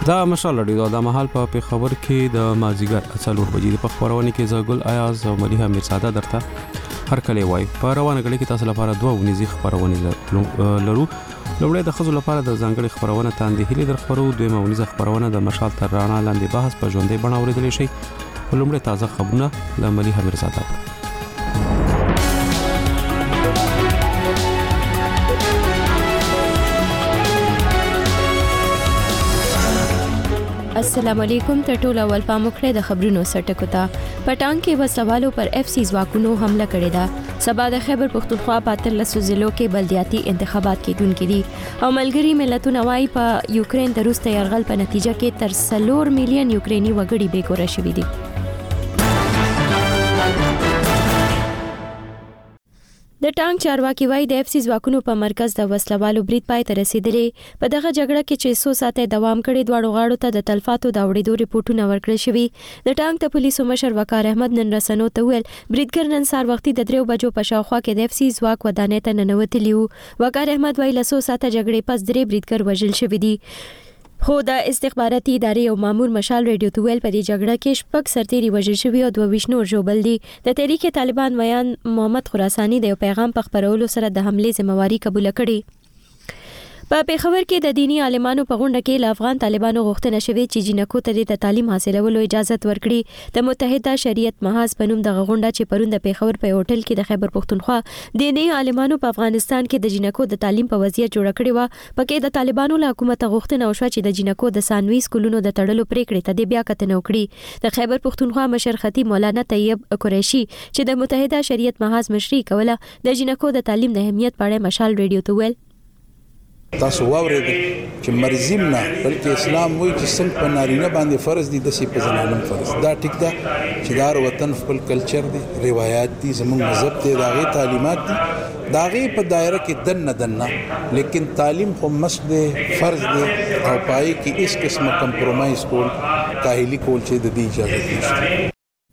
دا مشال رادیو د مهال په خبر کې د مازیګر 4 بجې په خبرونه کې زغل آیاز او مليحه میرزاده درته هر کله وای په روانه غړي کې تاسو لپاره دوه ونیزي خبرونه لرو. لومړی د خزو لپاره د ځانګړي خبرونه تاندې هلي در خبرو، دویمه ونیزه خبرونه د مشال تر رڼا لاندې بحث په ژوندۍ بڼه اوریدل شي. لومړی تازه خبرونه د مليحه میرزاده. السلام علیکم. ټول اول پاموکړه د خبرونو سرټکو ته پټان کې وسوالو پر اف سی ځواکونو حمله کړې ده. سبا د خیبر پختونخوا په 13 ضلعو کې بلدیاتي انتخابات کېدونکي دي او ملګری ملتونه وايي په یوکرين د روس ته يرغل په نتیجه کې تر 4 میلیون یوکرینی وګړي بیکوره شوي دي. د ټانک چارواکي وايي د اف سی ځواکونو په مرکز د وسلوالو برید پای ته رسیدلې. په دغه جګړه کې چې 100 ساعته دوام کړي دواړو غاړو ته د تلفاتو دا وړېدو ریپورتونه ورکړل شوي. د ټانک د پولیسو مشر وقار احمد نن رسنو ته ویل بریدګر نن سار وختي د 3 بجو په شاوخوا کې د اف سی ځواک ودانې ته ننوتلی وو. وقار احمد وايي له 100 ساعته جګړې پس 3 بریدګر وژل شوي دي. خو د استخباراتي ادارې او مامور مشال ریډیو ته ویل په دې جګړه کې شپږ سرتیري وژل شوي او 22 نور ژوبل دي. د تحریک طالبان میان محمد خراساني د یو پیغام په خبرولو سره د حمله ذمہواری قبول کړي. په پیښور کې د دینی عالمانو په غونډه کې له افغان طالبانو غوښتنه شوې چې جنکو ته د تعلیم حاصلولو اجازه ورکړي. د متحده شریعت محاذ په نوم دغه غونډه چې پرون د پیښور په هوټل کې د خیبر پختونخوا دینی عالمانو په افغانستان کې د جنکو د تعلیم په وضعیت جوړ کړی و. پکې د طالبانو له حکومت غوښتنه وشوه چې د جنکو د ثانوي سکولونو د تړلو پریکړې ته د بیا کتنه وکړي. د خیبر پختونخوا مشر خطیب مولانا طیب قریشي چې د متحده شریعت محاذ مشري کوله د جنکو د تعلیم د اهمیت په اړه مشال ریډیو ته ویل تاسو واورید چې مرزیم نه بلکې اسلام وایي چې څنګه په نارینه باندې فرض دي د سی په زنانه فرض. دا ټیک ده چې دا وطن خپل کلچر دي، روایت دي، زموږ مذهب دی، داغه تعلیمات دي، داغه په دایره کې دنه لیکن تعلیم خو مست دی، فرض دی او پای کې هیڅ قسمه کمپرمایز کول کاهلی کول چې د دې اجازه نشته.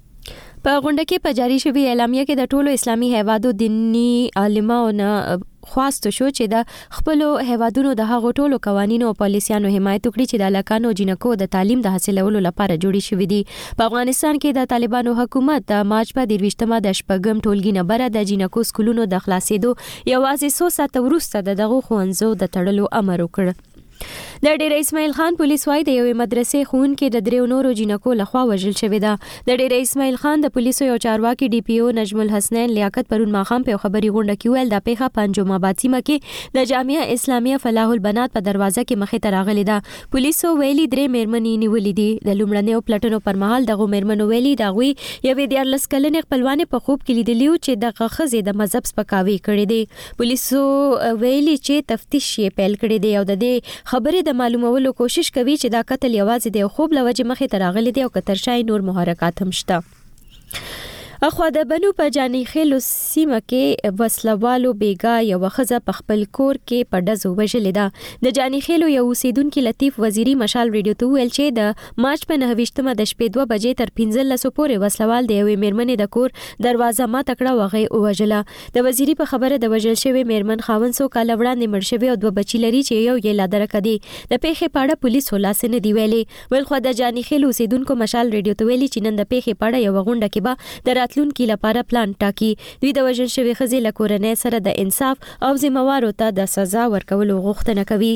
په غونډه کې په جاری شوی اعلامیه کې د ټولو اسلامي هیوادو دینی عالمانو خواست شو چې د خپل هیوادونو د هغو ټولو قوانینو او پالیسیانو حمایت وکړي چې د لکانو جنکو د تعلیم د حاصلولو لپاره جوړی شوې دي. په افغانستان کې د طالبانو حکومت د مارچ په 23مه د شپږم ټولګي نه بره د جنکو سکولونو د خلاصېدو یوازې 100 ساعته وروسته دغه خوندزو د تړلو امر وکړ. د ډیر اسماعیل خان پولیس وايي د یوې مدرسې ښوونکي د 3 نورو جنکو لخوا وژل شوی ده. د ډیر اسماعیل خان د پولیسو یو چارواکي ډي پی او نجم الحسنین لیاقت پرون ماخام په خبري غونډه کې ویل د پیښه پنځم آباد سیمه کې د جامعه اسلامیه فلاح البنات په دروازه کې مخې ته راغلي ده. پولیسو ویلي 3 میرمنې نیولې دي. د لومړنیو پلټنو پر مهال دغه میرمنو ویلي دغوی یوې 14 کلنې خپلوانې په خوب کې لیدلی چې د خزې د مذهب سپکاوي کړې دي. پولیسو ویلي چې تفتیش یې پیل کړی دی او د دې خبرې د معلومولو کوشش کوي چې دا قتل یوازې د خوب لوجه مخې ته راغلي دی او کترشای نور محرکات هم شته. اخو د بنو په جانی خیلو سیمه کې وسلوالو بیګا یو خزه په خپل کور کې په ډزو وژلې ده. د جانی خیلو یو اوسیدونکو لطیف وزیری مشال ریډیو ته ویل چې د مارچ په 29مه د شپې 2 بجې تر 15 پورې وسلوال د یوې میرمنې د کور دروازه ما تکړه وغه وژله. د وزیری په خبره د وژل شوی میرمن خاوند سو کال وړاندې مړ شوی او 2 بچی لري چې یو یې لا درک دي. د پیښې په اړه پولیس خلاص نه دی ویلي. ولخوا د جانی خیلو اوسیدونکو مشال ریډیو ته ویلي چې نن د پیښې په اړه یو غونډه کې به د راتلونکي لپاره پلان ټاکي. دوی د وژل شوی خزې له کورنۍ سره د انصاف او ذمہوارو ته د سزا ورکولو غوښتنه کوي.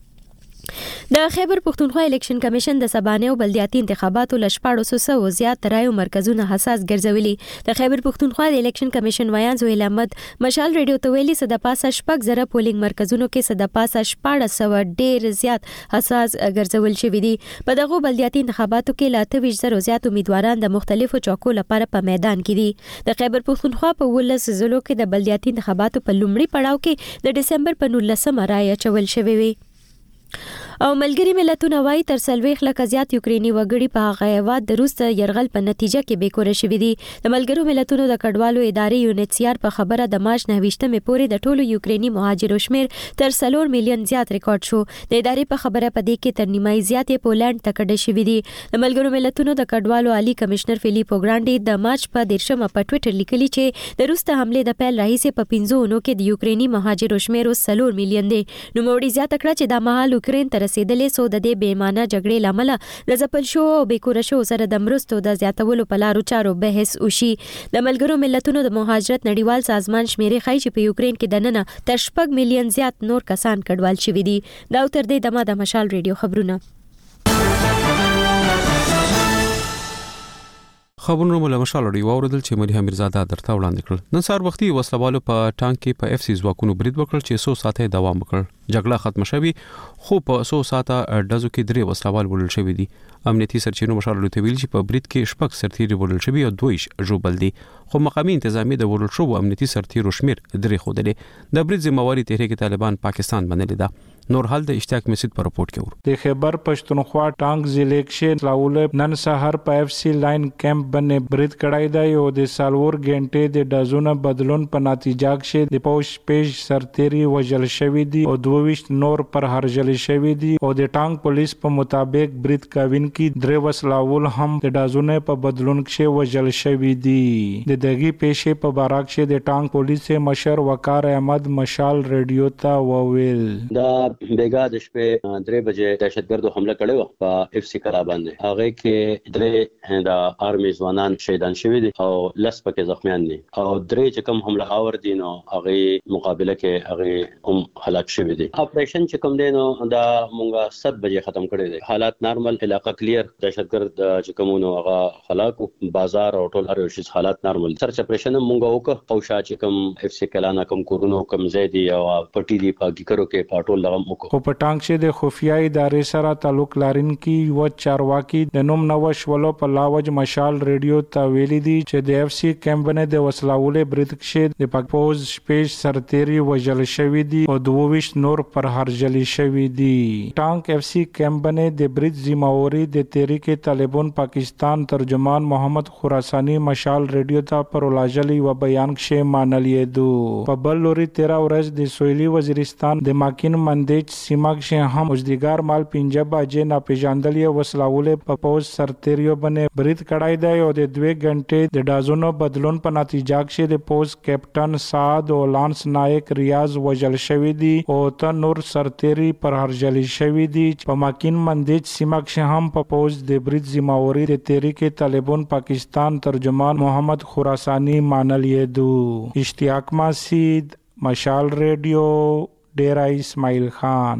د خیبر پختونخوا الیکشن کمیشن د سبانیو بلدیاتي انتخاباتو ل 1400 زیات رایو مرکزونه حساس ګرځولي. د خیبر پختونخوا د الیکشن کمیشن ویان زویل احمد مشال ریډیو ته ویلي صد پاسه شپږ زره پولینګ مرکزونو کې صد پاسه 1400 ډیر زیات حساس ګرځول شوی دي. په دغه بلدیاتي انتخاباتو کې ل 28 زیات امیدواران د مختلفو چوکو لپاره په میدان کې دي. د خیبر پختونخوا په 19 ضلعو کې د بلدیاتي انتخاباتو په لومړي پړاو کې د دسمبر په 19مه رای چول شوی وي. او ملګری ملتونه وايي تر 40 لک زیات یوکرینی وګړي په هغه هیواد د روس يرغل په نتیجه کې بیکوره شوي دي. د ملګرو ملتونو د کډوالو ادارې یونیسیار په خبره د مارچ 29مه پورې د ټولو یوکرینی مهاجرو شمیر تر 4 میلیون زیات ریکارډ شو. د ادارې په خبره په دې کې تر نیمای زیات پولند ته کډه شوي دي. د ملګرو ملتونو د کډوالو عالی کمشنر فیلیپو ګرانډي د مارچ په 13مه په ټوئیټر لیکلي چې د روس ته حمله د پیل راهیسې په 15 اونو کې د یوکرینی مهاجرو شمیر 4 میلیون دي. نو موړي زیات کړه چې د مهال یوکرين ته رسیدلې سو د دې بیمانه جګړې لامل د ځپل شو او بیکوره شو سره د مرستو د زیاتولو په لارو چارو بحث وشي. د ملګرو ملتونو د مهاجرت نړیوال سازمان شمیرې ښیي چې په یوکرين کې دننه تر 6 میلیون زیات نور کسان کډوال شوي دي. دا تر دې دمه د مشال ریډیو خبرونه. خبرونه مو له مشال ډیو اوردل چې ملي امیرزاده درته وړاندې کړل. نن سهار وختي وسلوالو په ټانک کې په اف سی ځواکونو برید وکړ چې 100 ساعته دوام وکړ. جګړه ختم شوه خو په 100 ساعته ډزو کې 3 وسلوال وړل شوی دي. امنیتي سرچینو مشال ته ویل چې په برید کې شپږ سرتیري وړل شوی او 2 ژوبل دي. خو مقامي انتظامی د وړل شو امنیتي سرتیرو شمیر 3 خوده. د برید ذمہواری تحریک طالبان پاکستان باندې ده. نور حال د اشتیاق مسجد پر رپورٹ کې ور د خیبر پښتونخوا ټانک ضلع کې لاول نن سحر په اف سی لاین کیمپ باندې برید کړای دی او د سالور غنټې د ډازونو بدلون په نتیجه کې د پوش پیش سرتیري وژل شوی دي او 22 نور پر هرجل شوی دي او د ټانک پولیس په مطابق برید کاوین کې درې وسلاول هم د ډازونو په بدلون کې وژل شوی دي. د دغه پیښې په باره کې د ټانک پولیس مشر وقار احمد مشال ریډیو ته وویل دا بیګا د شپې 3 بجې دهشتګردو حمله کړې و په اف سی کلا باندې. هغه کې 3 د آرمي ځوانان شهیدان شوي دي او لس پکې زخمیان دي او 3 چې کوم حمله آور دي نو هغه مقابله کې هغه هم هلاک شوي دي. اپریشن چې کوم دی نو دا مونږه 7 بجې ختم کړی دی. حالات نارمل، علاقه کلیر، دهشتګرد چې کومونو هغه هلاکو، بازار او ټول هر شي حالات نارمل. سرچ اپریشن مونږه وکړ او شاه چې کوم اف سی کلا نه کوم کورونو کوم زیدي او پټی دی پاکي کرو کې پاټول لغم خو په ټانک چې د خفیه ادارې سره تعلق لرونکي یو چارواکي د نوم نوش ولو په لاوج مشال ریډیو ته ویلي دي چې د اف سی کیمپ باندې د وسلاولې برید کې د پاکپوز شپږ سرتیري وژل شوی دي او 22 نور پر هرجل شوی دي. ټانک اف سی کیمپ باندې د برید ذمہواری د تحریک طالبان پاکستان ترجمان محمد خراسانی مشال ریډیو ته پر ولاجلی و بیان کې مانلې دو. په بل لوري 13 ورځ د سویلي وزیرستان د ماکین مندیج سیمه کې هم اوسدګار مال 15 بجې ناپېژاندلې وسلاولې په پوز سرتیریو باندې برید کړای دی او د 2 غنټې د ډازونو بدلون په نتیجه کې د پوز کیپټن سعد او لانس نایک ریاض وژل شوی دي او ته نور سرتیری پر هرجل شوی دي. په ماکین مندیج سیمه کې هم په پوز د برید ذمہواری د تحریک طالبان پاکستان ترجمان محمد خراسانی مانلې دو. اشتیاق مسجد مشال ریډیو ډیرا اسماعیل خان.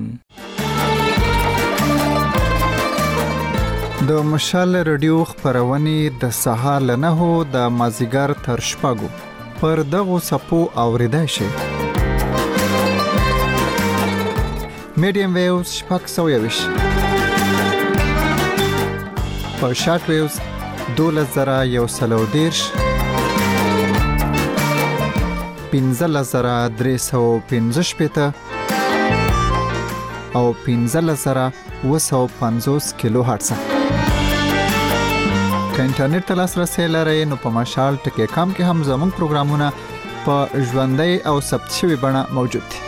د مشال ریډیو خبرونه د سهار له 9 د مازیګر تر شپږو پر دغه سپو اوریدای شي. میډیم ویوز شپږ سویوش په شارټ ویوز 2113 15315 او 15750 کیلو هرتز. که انټرنیټ ته لاسرسي لرئ نو په مشال ټکی کام کې هم زموږ پروګرامونه په ژوندۍ او ثبت شوی بڼه موجود دي.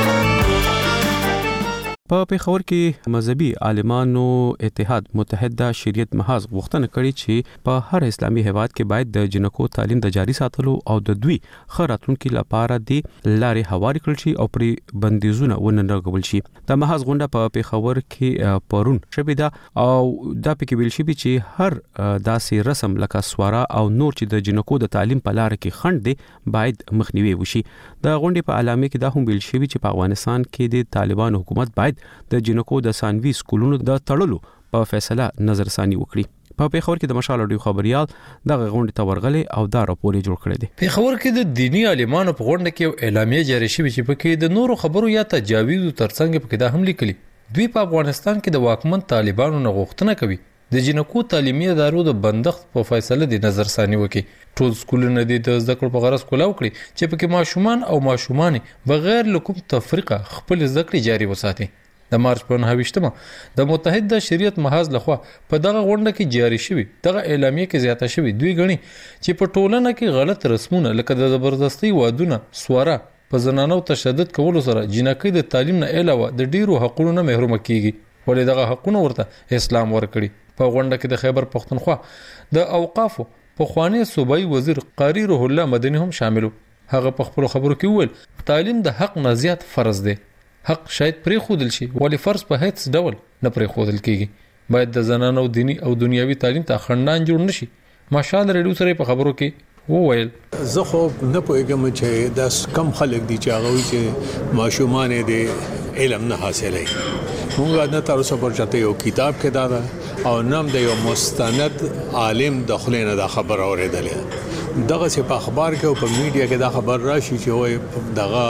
په پیښور کې مذهبي عالمانو اتحاد متحده شریعت محاذ غوښتنه کړې چې په هر اسلامي هیواد کې باید د جنکو تعلیم د جاري ساتلو او د دوی خراتونکو لپاره د لارې هواري کړل شي او پر بندیزونه وننګول شي. د محاذ غونډه په پیښور کې پرون شوې ده او دا پکې ویل شوی چې هر داسې رسم لکه سوارا او نور چې د جنکو د تعلیم په لار کې خنډ دي باید مخنیوي وشي. د غونډې په اعلامیه کې دا هم ویل شوی چې په افغانستان کې د طالبان حکومت باید د جنکو د ثانوي سکولونو د تړلو په فیصله نظر ثاني وکړي. په پیښور کې د مشال اډیو خبريال دغه غونډې ته ورغلي او دا راپور جوړ کړی دی. پیښور کې د دینی عالمانو په غونډه کې اعلامیه جاری شوې چې پکې د نورو خبرو یا تجاویز ترڅنګ پکې دا هم لیکلي دوی په افغانستان کې د واکمن طالبانو نه غوښتنه کوي د جنکو تعلیمي ادارو د بندښت په فیصله د نظر ثاني وکړي. ټول سکولونه د زده کړو په غرض کولاو کړي چې پکې ماشومان او ماشومان بغیر لکوم تفریقه خپل زده کړې جاري وساتي. د مارچ په 9مه د متحده شریعت محاذ لخوا په دغه غونډه کې جاری شوی دغه اعلامیه کې زیاته شوی دوی غني چې په ټولنه کې غلط رسمونه لکه د زبردستي وادونه سواره په زنانو تشدد کولو سره جنکۍ د تعلیم نه علاوه د ډیرو حقوقو نه محروم کیږي ولې دغه حقوقونه ورته اسلام ورکړي. په غونډه کې د خیبر پختونخوا د اوقافو په خوانی صوبایي وزیر قاری روح الله مدني هم شاملو. هغه په خپل خبرو کې وویل تعلیم د حق نه زیات فرض دی. حق شاید پرې خودل شي ولی فرض په هیڅ ډول نه پرې خودل کیږي باید د زنانو دینی او دنیوي تعلیم ته خنډان جوړ نشي ماشال ریډیو سره په خبرو کې وویل زه خو نه پوهیږم چې دا کم خلک دي چې هغه چې ماشومان دې علم نه حاصلوي موږ نه تر اوسه پورې یو کتاب کې دا او نام د یو مستند عالم د خلینو دا خبر اوریدلې دغه څه په اخبار کې او په میډیا کې دا خبر راشي چې وای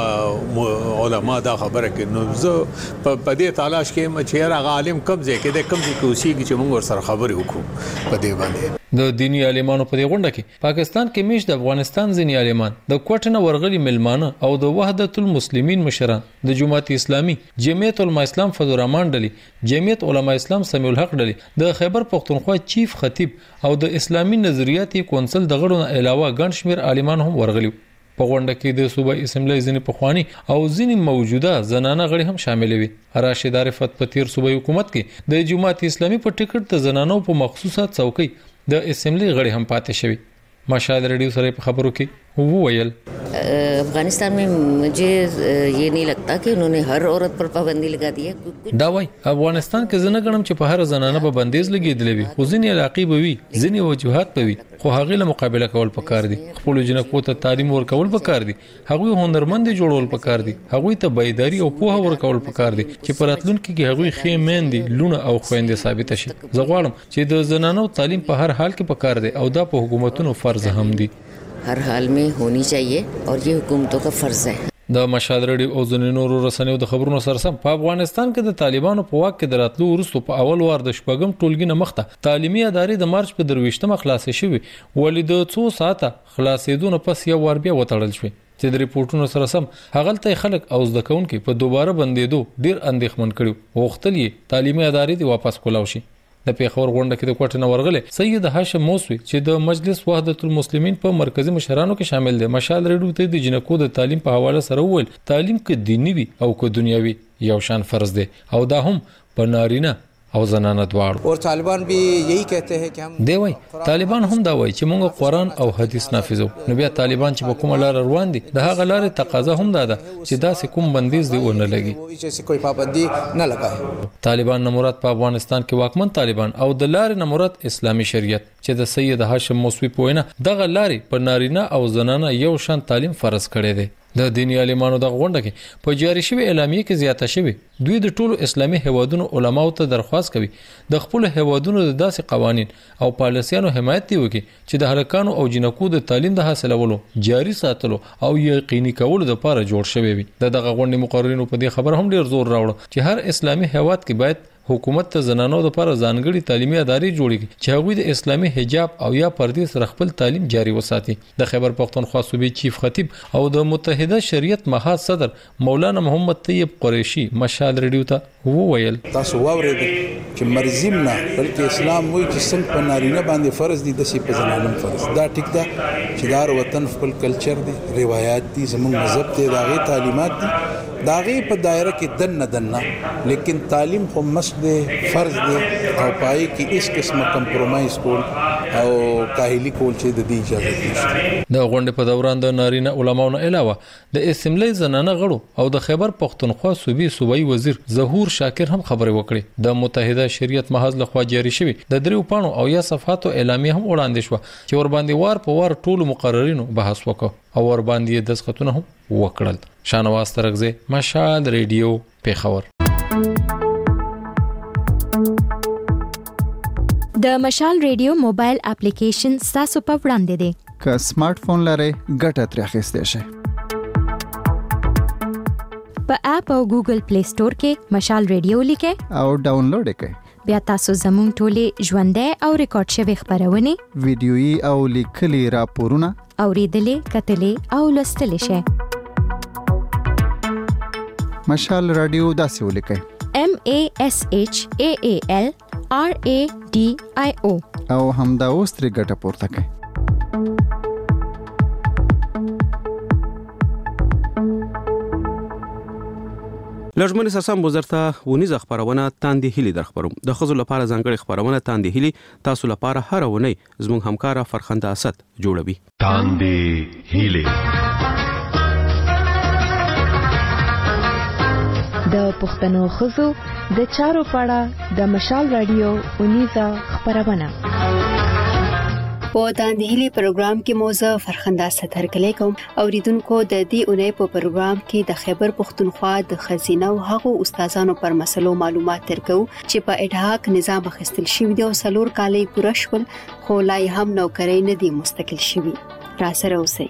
دغه علما دا خبره کوي نو زه په دې تلاش کې چې هغه عالم کم ځای کې د کم ځای کې اوسېږي چې موږ ورسره خبرې وکړو په دې باندې د دینی عالمانو په دې غونډه کې پاکستان کې میش د افغانستان ځینی عالمان د کوټنه ورغلي ملمانه او د وحدت المسلمین مشران د جماعت اسلامي جمعیت علماء اسلام فضل الرحمن ډلې جمعیت علماء اسلام سمیع الحق ډلې د خیبر پختونخوا چیف خطیب او د اسلامي نظریاتي کونسل د غړو نه علاوه ګڼ شمیر عالمان هم ورغلي په غونډه کې د صوبای اسمبلی ځینې پخوانی او ځینې موجوده زنانه غړي هم شامل وي راشد عارفت په تیر صوبای حکومت کې د جماعت اسلامي په ټیکټ د زنانو په مخصوصه څوکۍ د اسمبلی غړي هم پاتې شوی ماشال ریډیو سره په خبرو کې وویل افغانستان में मुझे ये नहीं लगता कि उन्होंने हर औरत पर पाबंदी लगा दी है دا وای افغانستان کې زنه غنم چې په هر زنانه به بندیز لګیدلې وي خو ځینې علاقې به وي ځینې وجوهات به وي خو هغه له مقابله کول پکار دي خپل جنکو ته تعلیم ورکول پکار دي هغه هنرمند جوړول پکار دي هغه ته بیداری او پوهه ورکول پکار دي چې پراتلونکو کې هغه خېمین دي لونه او خويندې ثابت شي زه غواړم چې د زنانو تعلیم په هر حال کې پکار دي او دا په حکومتونو فرض هم دي हर हाल में होनी चाहिए और ये हुकूमतों का फर्ज है د مشال ریډیو او ځینو نورو رسنیو د خبرونو سره سم په افغانستان کې د طالبانو په واک کې دراتلو وروسته په اول وار د شپږم ټولګي نه مخته تعلیمي ادارې د مارچ په 23مه خلاصې شوې ولې د 2 ساعته خلاصېدون پس یو وار بیا وټړل شوې چې د ریپورتونو سره سم هغلته خلک او زده کوونکي په دوباره بندېدو ډیر اندېښمن کړي وغوښتل یې تعلیمي ادارې دی واپس کولاو شي د پیښور غونډه کې د کوټنه ورغله سید هاشم موسوي چې د مجلس وحدت المسلمین په مرکزی مشرانو کې شامل دي مشال ریډیو ته د جنکو د تعلیم په حواله سره وویل تعلیم کې دینی وي او کې دنیوي یو شان فرض دی او دا هم په نارینه او زنانه دواړو اور طالبان بھی یہی کہتے ہیں کہ ہم دی وای طالبان هم دا وای چې موږ قرآن او حدیث نافذو نو بیا طالبان چې په کومه لار روان دي د هغه لارې تقاضا هم ده چې دا کوم بندیز دی ونه لګي چې کوئی پابندی نه لګای طالبان نه مراد په افغانستان کې واکمن طالبان او د لارې نه مراد اسلامي شریعت چې د سید هاشم موسوي په وینا دغه لارې په نارینه او زنانه یو شان تعلیم فرض کړي دي د دینی عالمانو د غونډه کې په جاری شوی اعلامیه کې زیاته شوی دوی د ټولو اسلامي هیوادونو علماو ته درخواست کوي د خپل هیوادونو د داسې قوانين او پالیسیانو حمایت دی وکړي چې د هلکانو او جنکو د تعلیم د حاصلولو جاری ساتلو او یقیني کولو لپاره جوړ شوی وي دغه غونډې مقررینو په دې خبر هم ډیر زور راوړ چې هر اسلامي هیواد کې باید حکومت ته زنانو لپاره ځانګړي تعلیمي ادارې جوړي چې هغوی د اسلامي حجاب او یا پردې سره خپل تعلیم جاری وساتي د خیبر پختونخوا صوبې چیف خطیب او د متحده شریعت محاذ صدر مولانا محمد طیب قریشی مشال ریډیو ته وویل تاسو واورید چې مرزم نه بلکې اسلام وایي چې څنګه په نارینه باندې فرض دي د سی په زنانه فرض دا ټیک ده چې دار وطن خپل کلچر دي روایت دي زموږ مذهب ته داغي تعلیمات دي داغي په دایره کې دنه لیکن تعلیم خو مست دي فرض دي او پای کې اس قسمه کمپرومایز کول او کاهلی کول چې د دې اجازه نشته د غونډې په دوران د نارینه علماو نه علاوه د اسمبلی زنانه غړو او د خیبر پختونخوا صوبای وزیر ظهور شاکر هم خبرې وکړې د متحده شریعت محاذ لخوا جاری شوی د دریو پاڼو او یا صفحاتو اعلامیه هم وړاندې شو چې ور باندې وار په وار ټولو مقررینو بحث وکړ او ور باندې دسخطونه هم وکړل شانواز ترغزه مشال ریډیو پیښور د مشال ریډیو موبایل اپلیکیشن تاسو په وړاندې دی که سمارټ فون لرئ ګټه ترې اخیستی شئ په اپ او ګوګل پلی سٹور کې مشال ریډیو لیکئ او ډاونلوډ کړئ بیا تاسو زموږ ټولې ژوندۍ او ریکارډ شوی خبرونه ویډیويي او لیکلي راپورونه اوریدلې کتلې او لوستلې شئ مشال رادیو داسې ولیکئ MASHAALRADIO او همدا اوس ترې ګټه پورته کړئ لږمن سسم وزارته ونیز خبرونه تاندې هلي در خبروم د خزو لپاره ځانګړي خبرونه تاندې هلي تاسو لپاره هر ونی زموږ همکارا فرخنده اسد جوړوي تاندې هلي د د پښتنو خزو د چارو پاړه د مشال رادیو اونیزه خبرونه په داندهلي پروګرام کې موزه فرخنده ستر کلی کوم اوریدونکو د دې اونۍ په پروګرام کې د خیبر پښتونخوا د خزینه او هغو استادانو پر مسلو معلومات ترکو چې په اډهاک نظام اخیستل شوی دی او سلور کالي پوره شول خو لا هم نوکرۍ نه دی مستقل شوی را سره اوسئ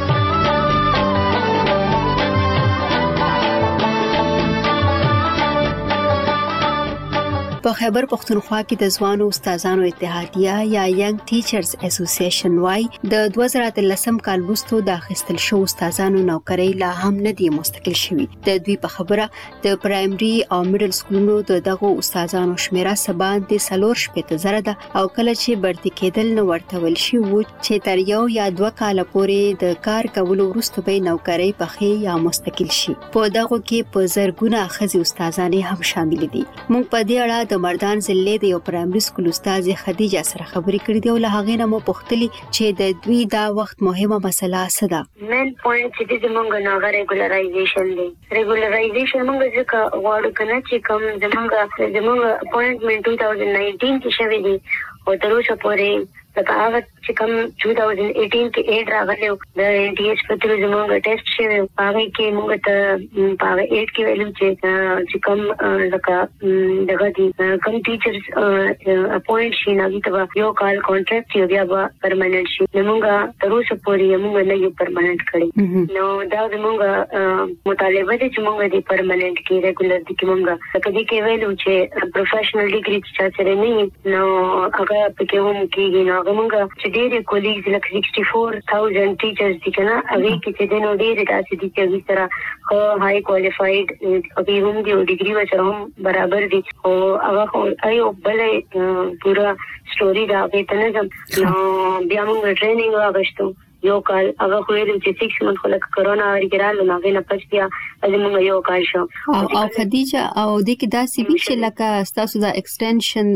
په خیبر پښتونخوا کې د ځوانو استادانو اتحادیه یا ینګ ټیچرز اسوسییشن وای د 2013 کال وروسته د اخیستل شو استادانو نوکرۍ لا هم نه دی مستقل شوی د دوی په خبره د پرایمري او میډل سکولونو دغه استادانو شمیره سبان د 3.0 ده او کله چې برتي کېدل نو ورته ول شي و چې تر یو یا 2 کال پورې د کار کولو وروسته به نوکرۍ پخې یا مستقل شي په دغه کې په زرګونه خزي استادانې هم شامل دي موږ په دې اړه د مردان ضلع د یو پرایمري سکول استاد خدیجه سره خبرې کړې دي او له هغه نه مو پوښتلې چې د دوی دا وخت مهمه مسله څه ده مین پوینټ چې د موږ نه ریګولرایزیشن دی ریګولرایزیشن موږ ځکه غواړو کنه چې کوم زموږ اپوینټمنت 2019 کې شوی دی او تر اوسه پورې دا هغه چې کوم 2018 کې ایډ راغلی د NTS په تر زموږ ټیسټ شوی هغه کې موږ ته په ایډ کې ویلو چې کوم لکه دغه دي کوم ټیچرز اپوینټ شي نو ته یو کال کانټراکټ یو بیا پرمننت شي موږ تر اوسه پورې موږ نه یو پرمننت کړی نو دا زموږ مطالبه دي چې موږ دې پرمننت کې ریګولر دي کې موږ کدي کې ویلو چې پروفیشنل ډیګري چې سره نه نو هغه پکې هم کېږي نو موږ چې ډېر کولیګز لکه 64000 ټیچرز دي کنه هغه کې چې د نو ډېر داسې دي چې سره هاي کوالیفاید او هم دي او ډیګري سره هم برابر دي او هغه ایو بلې پورا سټوري دا به تنظیم نو بیا موږ ټریننګ واغښتو یو کال هغه خو دې چې 6 منټ خلک کرونا ورګرال نو هغه نه پچیا موږ یو کال شو او خدیجه او د کې داسې وی چې لکه تاسو دا ایکسټنشن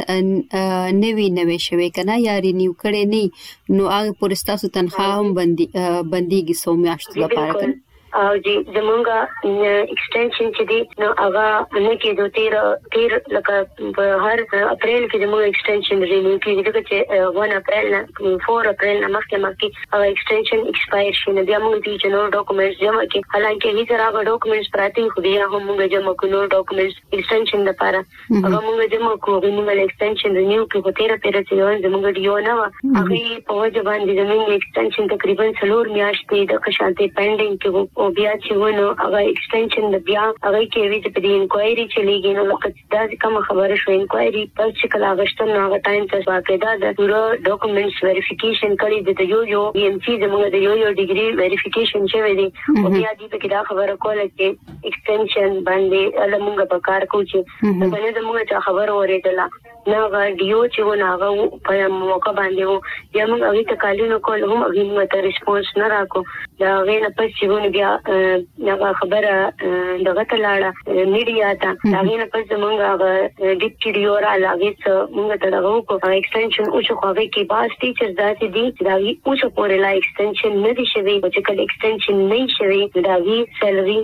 نوی شوی کنه یا رینیو کړي نه نو هغه پر تاسو تنخواه هم بنديږي 100 میاشتو لپاره کنه او جی زمونږه ایکسټنشن چې دی نو هغه نه کې 13 لکه په هر اپریل کې زموږ ایکسټنشن رینیو کیږي چې 1 اپریل نه 4 اپریل نه مخکې هغه ایکسټنشن ایکسپایر شي نو بیا موږ دې نو ډاکومېنټس جمع کړي حالانکه هیڅ هغه ډاکومېنټس پراته خو بیا هم موږ جمع کړو ډاکومېنټس ایکسټنشن لپاره هغه موږ جمع کوو موږ ایکسټنشن رینیو کې 13 چې زموږ دیو نه هغه په وجه باندې زموږ ایکسټنشن تقریبا 4 میاشتې د خشانتي پینډینګ کې او بیا چې ونه هغه ایکسټنشن د بیا هغه کې وی چې په انکوایري چلیږي نو لکه دا کوم خبره شو انکوایري پر چې کلا غشتن هغه ټایم ته باقاعده د پورا ډاکومېنټس ویریفیکیشن کړي د یو EMC زموږ د یو ډیګري ویریفیکیشن شوی دی او بیا دې په دا خبره کوله چې ایکسټنشن باندې لمونږ په کار کوو چې دا نه زموږ خبر اوریدله نو غاډیو چې وناغه په موقع باندې وو یا موږ هغه تکالینو کول هم هغه موږ ته ریسپانس نه راکو دا غوښنه پس چې ونه بیا دا خبره دغه ته لاړه میډیا ته دا غوښنه پس موږ هغه ډیپټي ډیور علاوه موږ ته دغه کو ایکسټنشن او شو خو کې باس ټیچرز داسې دي چې دا وی او شو پورې لا ایکسټنشن نه دي شوی چې کله ایکسټنشن نه شوی دا وی سیلري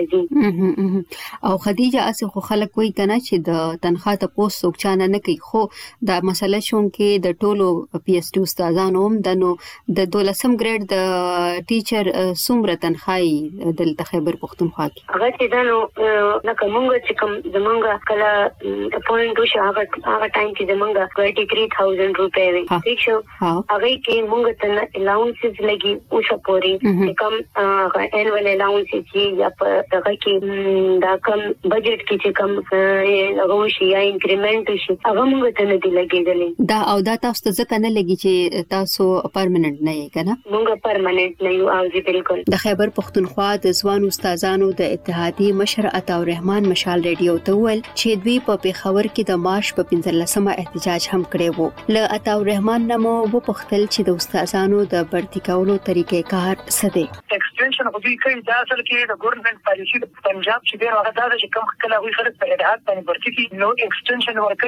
ناراضي او خدیجه اسه خو خلک وایي کنه چې د تنخواه ته پوسټ سوچانه نه خو دا مسله شوم کې د ټولو PS2 استادانو هم د 12م ګریډ د ټیچر څومره تنخواهي د خیبر پښتونخوا کې هغه چې دا نو لکه موږ چې کوم زمونږ کله اپوینټ وشو هغه ټایم کې زمونږ 23000 روپے وي ٹھیک شو هغه کې موږ ته الاونسز لګي او شو پوري کوم انوال الاونسز چې یا په هغه کې دا کوم بجټ کې چې کوم هغه شي یا انکریمنٹ شي هغه موږ ته نه دی لګیدلې دا او دا تاسو ته ځکه نه لګي چې تاسو پرمننت نه یې کنه موږ پرمننت نه یو او زی بالکل د خیبر پښتونخوا د ځوان استادانو د اتحادیې مشر عطا الرحمن مشال ریډیو ته ویل چې دوی په پیښور کې د مارچ په 15مه احتجاج هم کړی وو له عطا الرحمن نمو و پختل چې د استادانو د برتی کولو طریقې کار څه دی ایکسټنشن خو دې کوي دا اصل کې د ګورنمنت پالیسی د پنجاب چې ډیر هغه دا چې کم کله وی خلک په اډهاک باندې برتی کې نو ایکسټنشن ورکوي خو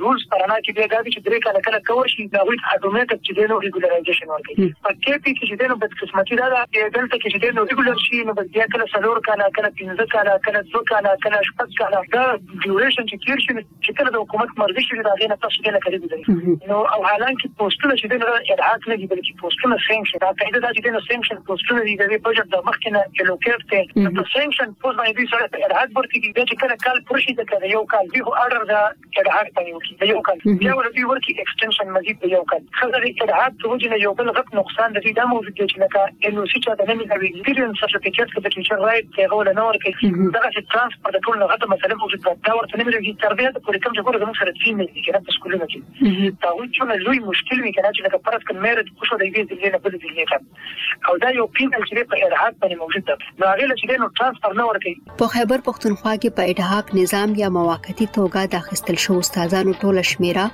رولز پرانا کې دی دا چې درې کاله کله کور شي دا وي اتوماتیک چې دینو ریګولرایزیشن ورکړي په کې کې چې دینو بد قسمتي دا دلته کې چې دینو ریګولر شي نو بیا کله څلور کاله کله 15 کاله کله 2 کاله کله 6 کاله دا ډیوریشن چې تیر شي چې کله د حکومت مرضي شي دا غینه تاسو دې نه کوي نو او حالانکه پوسټونه چې دینو اډعاق نه دي بلکې پوسټونه سینکشن دا قاعده دا چې دینو سینکشن پوسټونه دي د بجټ د مخکنه الوکیټ ته د سینکشن پوسټ باندې سره اډعاق ورته کې چې کله کال پرشي د کله یو کال دی اورډر دا اډعاق ته یو کې یو کال بیا ورته ورکی ایکسټنشن مزید د یو کال خزر اډعاق ته وجنه یو بل غټ نقصان د دې د موجود دي چې لکه انو چې دا نه مې ایکسپیرینس سرټیفیکټ کې د ټیچر رائټ ته غوړ نه ورکړي دا چې ترانسفر د ټول غټه مسله موجود ده دا ورته نه مې تربیه د پوره کوم څه کوله سره تیم نه دي کنه په سکولونو کې دا وایي چې لوی مشکل وي کنه چې لکه پرد کوم مېرټ کوشو د دې دې نه بل دې نه او دا یو پینل چې په اډعاق باندې موجود ده نو هغه چې نو ترانسفر نه ورکړي په خیبر پختونخوا کې په اډعاق نظام یا موقتی توګه د اخیستل شو استادانو ټوله شمیره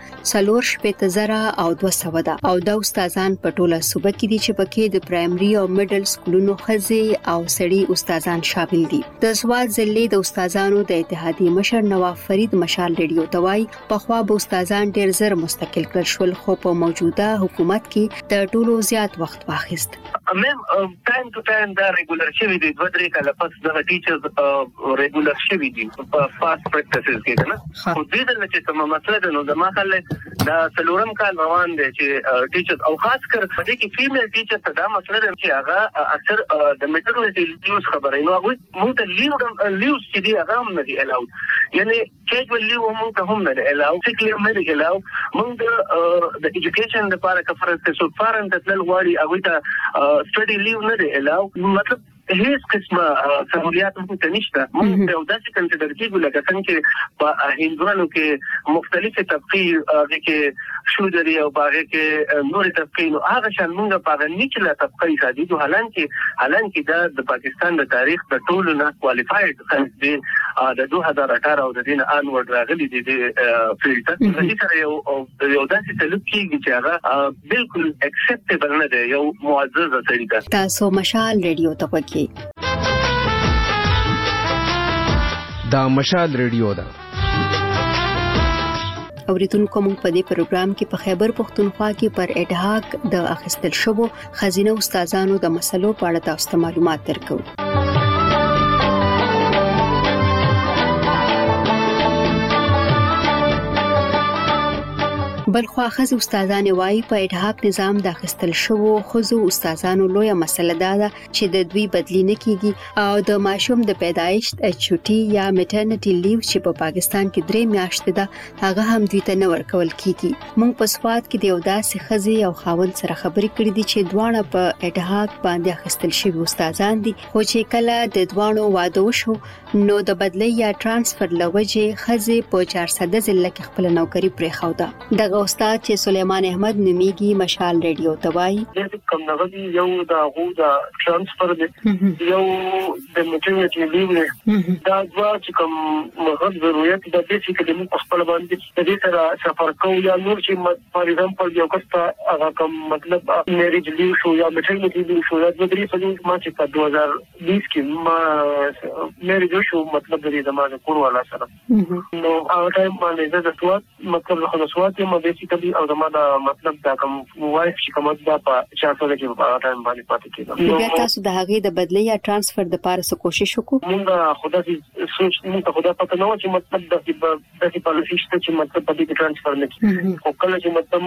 4,000 او 200 ده او دا استادان په ټوله صوبه کې دي چې پکې د پرایمري او میډل سکولونو خزي او سړي استادان شامل دي د سواد ضلع د استادانو د اتحادیې مشر نواف فرید مشال ریډیو توای په خوا به استادان ډیر زر مستقل کړ شول خو په موجوده حکومت کې د ټولو زیات وخت واخیست مم ټایم ټو ټایم دا ریګولر شوی دی 2-3 کاله پس د ټیچرز ریګولر شوی دي په فاست پریکټیسز کې کنه خو دې د چې کومه مسله ده نو د ما خل دا څلورم کال روان دي چې ټیچرز او خاص کر په دې کې فیمیل ټیچر ته دا مسله ده چې هغه اکثر د میټرنټی لیوز خبرې نو هغه موږ ته لیوز چې دی هغه هم نه دی الاو یعنی کیجوال لیو موږ ته هم نه دی الاو سیک لیو نه دی الاو موږ د ایجوکیشن لپاره کفرنس سو فارن د تل غواړي هغه ته سټډي لیو نه دی الاو مطلب هیڅ قسمه سہولیات موږ ته نشته موږ یو داسې کنسیډر کیږو لکه څنګه چې په هندوانو کې مختلفه طبقې کې شودري او باغ کې نور طبقې نو هغه شان موږ په نیچله طبقې ساده حالانکه دا د پاکستان د تاریخ د ټولو نه کوالیفاید دي د 2018 او د دین انورډ راغلي دي د فیلډ ته د سره یو داسې سلوک کیږي چې هغه بالکل اکسپټیبل نه دی یو معزز طریقه تاسو مشال ریډیو ته دا مشال ریډیو ده اوریدونکو موږ په دې پروګرام کې په خیبر پختونخوا کې پر اډعاق د اخیستل شوو خزینه استادانو د مسلو په اړه تاسو ته معلومات درکو بلخوا خزي استادان وايي په اډعاق نظام د اخیستل شوو خزو استادانو لویه مسله ده چې د دوی بدلی نه کیږي او د ماشوم د پیدایش اچوټي یا میټرنټی لیو چې په پاکستان کې 3 میاشتې ده هغه هم دوی ته نه ورکول کیږي موږ په سواد کې د یو داسې خزي او خاوند سره خبرې کړې دي چې دواړه په اډعاق باندې اخیستل شوي استادان دي خو چې کله د دواړو واده وشو نو د بدلی یا ترانسفر لوجه خزي په 400 ضلع کې خپل نوکری پرې خوده دغه استاد چې سليمان احمد نوميږي مشال ریډیو توای کوم نغدي یو د غوډه ترانسفر دی یو د میټرنټی لیو دا دوا چې کوم مغد ضرورت د دې چې د خپل باندې د دې سره سفر کوو یا نور چې فار ایگزامپل یو کستا هغه کوم مطلب میریج لیو شو یا میټرنټی لیو شو دا د دې په ما چې په 2020 کې ما میریج شو مطلب د دې زمانه کور والا سره نو هغه ټایم باندې د سواد مطلب له سواد ما بیسیکلی او زمانه مطلب دا کوم وایس چې کوم دا په 400 کې په ټایم باندې پاتې کېږي بیا تاسو د هغه د بدلی یا ترانسفر د پاره څه کوشش وکړو موږ خدای سوچ موږ خدای پته نو چې مطلب د پالیسي شته چې مطلب په دې ترانسفر نه کیږي او کله چې مطلب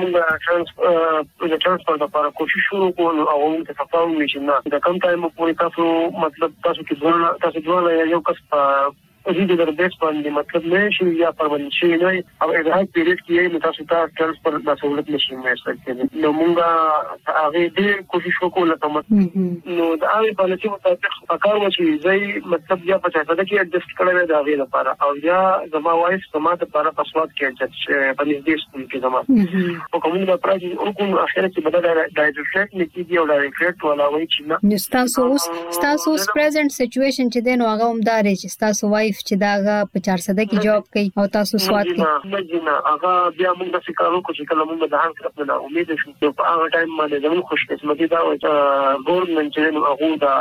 موږ ترانسفر لپاره کوشش شروع کوو او موږ ته تفاهم وشي نه دا کوم ټایم پورې تاسو مطلب تاسو کې ځوان یو کس په دې د بیس باندې مطلب نه شي یا پرمنټ شي نه او اډعاق پیریډ کې متاسو ته ترانسفر د سہولت نشي مېسته نو موږ هغه دې کوشش وکړو لکه نو دا هغه پالیسي مطابق فکر وشي زي مطلب یا 50 کې اډجسټ کړل دا غیر لپاره او یا زما وایس زما د لپاره پاسورډ کې چې په دې سکول کې زما او کوم د پراجي او کوم اخر کې بدل ډایرکټ نکېږي او ډایرکټ ولا وایي چې نه تاسو پریزنټ سچويشن چې دین هغه هم داري چې تاسو وایي وایف چې داغه په 400 کې جاب کوي او تاسو سواد کې نه هغه بیا موږ د فکرو کو چې کله موږ د هغه طرف نه امید شو په هغه ټایم باندې زموږ خوش قسمتي دا و چې ګورنمنت چې هغه دا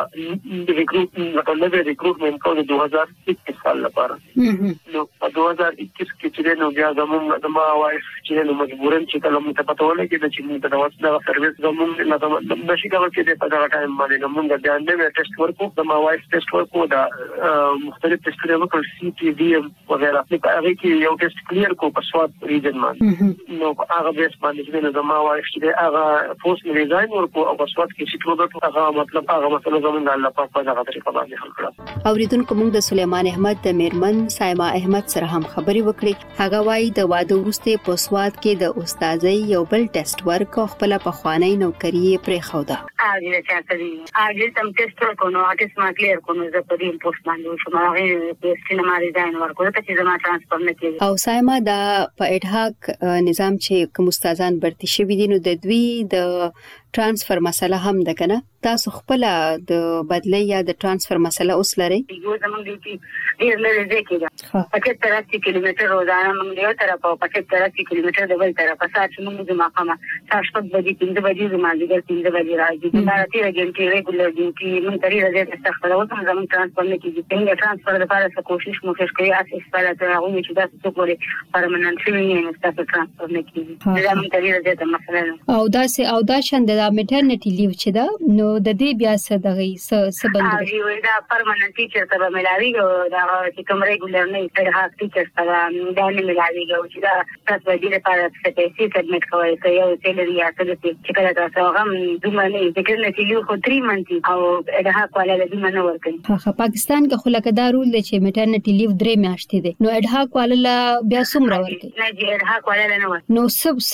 ریکروټمنټ کو د 2021 سال لپاره نو په 2021 کې چې نو بیا زموږ د ما وایف چې نو مجبورن چې کله موږ ته پته ولګي چې موږ د واسطه سرویس زموږ نه شي کولای چې په هغه ټایم باندې موږ د اندې ټیسټ ورکو د ما وایف ټیسټ ورکو دا مختلف ټیسټونه وکړ سی ټي ډي ام وغیرہ په هغه کې یو ټیسټ کلیر کو په سواد ریجن باندې نو هغه بیس باندې چې د ما وایف چې هغه پوسټ ریزاین ورکو او په سواد کې چې ټول هغه مطلب هغه مسله زموږ الله پاک په هغه طریقه باندې حل کړه. اوریدونکو موږ د سلیمان احمد د میرمن سایما احمد سره هم خبري وکړې. هغه وايي د واده وروسته په سواد کې د استادۍ یو بل ټیسټ ورکو خپل په خوانی نوکری پرې خوده. اګه چاته دي اګه تم ټیسټ ورکو نو اټس ما کلیر کو نو زه په دې پوسټ باندې شو ما هغه ټیسټ ما ریزاین ورکو ته چې زما ترانسفر نه کیږي. او سایما دا په اډهاک نظام چې کوم استادان برتي شوی دي نو د دوی د ترانسفر مسله هم ده کنه تاسو خپل د بدلی یا د ترانسفر مسله اوس لري یو زمونږ دي ډیر لري ځکه دا 75 کیلومتر روزانه موږ یو طرف او 75 کیلومتر د بل طرف سات موږ د مقامه تاسو په دې 3 بجې زموږ د 3 بجې راځي دا تیر ګنټي ریګولر ډیوټي موږ ترې راځي تاسو خپل وخت زموږ ترانسفر نه کیږي څنګه ترانسفر لپاره څه کوشش مو کوي اساس پر هغه چې تاسو څوک پرمننت شوی نه تاسو ترانسفر نه کیږي دا موږ ترې راځي ته مسله او دا شند د میټرنټی لیو چې دا نو د دې بیا څه دغه څه بندوي دا پرمننت ټیچر ته ملاوي دا چې کوم ریګولر نه هغه ټیچر سره دا نه ملاوي چې دا تاسو د دې لپاره څه پیسې سبمټ کوئ ته یو سیلري یا څه چې کله تاسو هغه دومره نه میټرنټی لیو خو 3 منټي او هغه کواله د دې منو ورکړي. ها پاکستان کې خلک دا رول دی چې میټرنټی لیو 3 میاشتې دي نو اډها کواله بیا څومره ورکړي نه جی اډها کواله نه ورکړي نو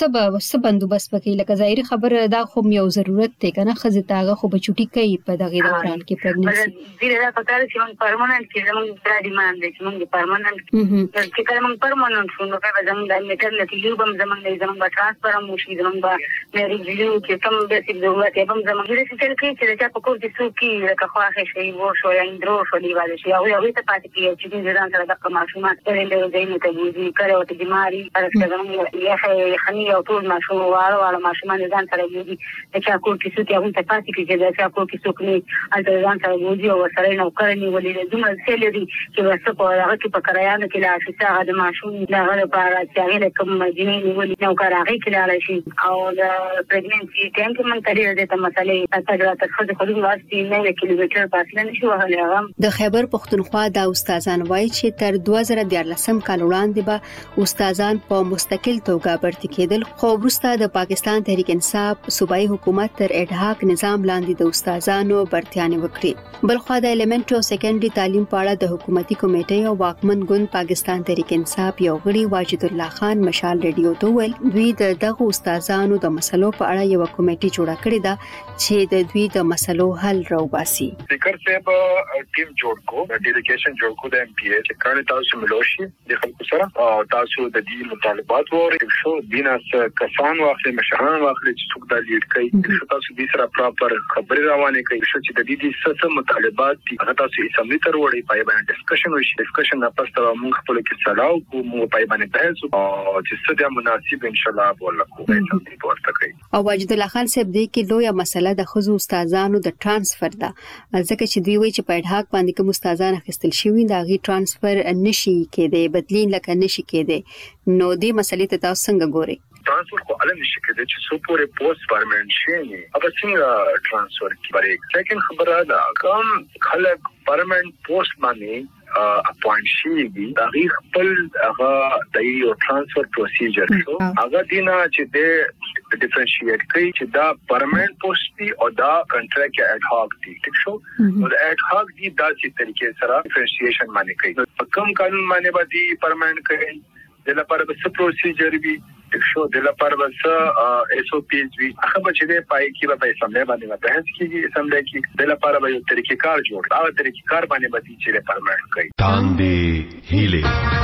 سب بندوبست پکې لکه ظاهري خبره دا خو یو ضرورت دی کنه خزه تاغه خو به چټي کوي په دغه دوران کې پرګنسي زیره دا پکاره چې موږ پرمننت کې زموږ د ډیماند دي چې موږ پرمننت چې کله موږ پرمننت شو نو په زموږ د میټرنټی لیو هم زموږ ترانسفر هم شي زموږ مېری لیو چې کوم د څه ضرورت یې هم زموږ د څه کې چې دا په کوم څه کې لکه خواخې شي وو شو یا اندرو شو دی والي شي هغه ته پاتې کیږي چې ځان سره د معلومات پرې له دې نه کوي کړه او ته بیماری پرسته زموږ یې خني او ټول ماشوم واره ماشومان ځان سره دي چې کو کې څه هغه ته پاتې کیږي دا چې کو کې څوک نه الته ځان سره وځي او سره نو کړنی ولې دومره سیلري چې وسه په هغه کې په کرایانو کې لا شي هغه د ماشوم لا غره لپاره چې هغه کوم جنې ولې نو کارغه کې لا شي او د پرګننسي ټایم کې من ترې د مسلې تاسو خو د خلکو واسطه نه کیلومتر فاصله نشو هغه د خیبر پختونخوا د استادان وایي چې تر 2014 کال وړاندې به استادان په مستقل توګه برتي کېدل خو وروسته د پاکستان تحریک انصاف صوبایي حکومت تر اډهاک نظام لاندې د استادانو برتیانه وکړي. بلخو د الیمنټری او سیکنډري تعلیم په اړه د حکومتي کمیټې او واکمن ګوند پاکستان تحریک انصاف یو غړي واجد الله خان مشال ریډیو ته ویل دوی دغه استادانو د مسلو په اړه یو کمیټه جوړه کړې ده چې د دوی د مسلو حل راوباسي. فکر صاحب ټیم جوړ کو ډیلیګیشن جوړ کو د ایم پی ای چې کله تاسو ملوشي د خلکو سره او تاسو د دې مطالبات وره شو دیناس کسان واخلي مشران واخلي چې څوک د لیډ کوي تاسو دې سره پراپر خبري روانه کوي چې د دې څه مطالبات دي هغه تاسو یې سمې تر وړي پای باندې ډسکشن وشي ډسکشن نه پس ته موږ خپل کې سلاو کو موږ پای باندې بحث او چې څه د مناسب ان شاء الله ولکو ریپورت کوي. او واجد الله خان صاحب دې کې لویه مسله د خزو استادانو د ترانسفر ده ځکه چې دوی وایي چې په اډهاک باندې کوم استادان اخیستل شوی دا غي ترانسفر نشي کېده بدلین لکه نشي کېده نو دې مسلې ته تاسو څنګه ګورئ؟ ترانسفر کو علم نشي کېده چې څو پورې پوسټ پرمننت شي نه اب څنګه ترانسفر کیږي. سیکنډ خبره ده کوم خلک پرمننت پوسټ باندې اپوینټ شي دي دا خپل هغه د یو ترانسفر پروسیجر شو هغه دینه چې د ډیفرنشیټ کوي چې دا پرمننت پوسټ دی او دا کنټراکټ اډ هاک دی ټیک شو نو د اډ هاک دی داسې طریقې سره ډیفرنشیشن باندې کوي کوم قانون باندې باندې پرمننت کوي د لپاره به څه پروسیجر وي ټیک شو د لپاره به څه اس او پیز وي هغه به چې د پای کې به اسمبلی باندې بحث کیږي اسمبلی کې د لپاره به یو طریقې کار جوړ دا طریقې کار باندې به چې پرمننت کوي تاندې هیله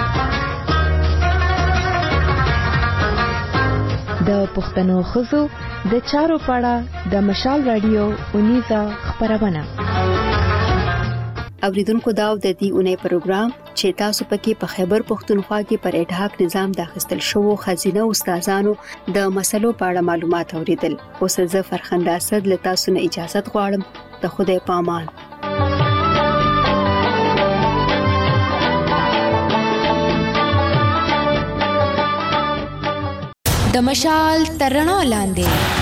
د پښتنو خزو د چارو پاړه د مشال رادیو اونیزه خبرونه اوریدونکو دا د دې اونۍ پروګرام چې تاسو پکې په خیبر پختونخوا کې پر اډهاک نظام د اخیستل شوو خزینه استادانو د مسلو په اړه معلومات اوریدل. اوس زه فرخنده اسد له تاسو نه اجازه غواړم. د خدای په امان. د مشال ترڼو لاندې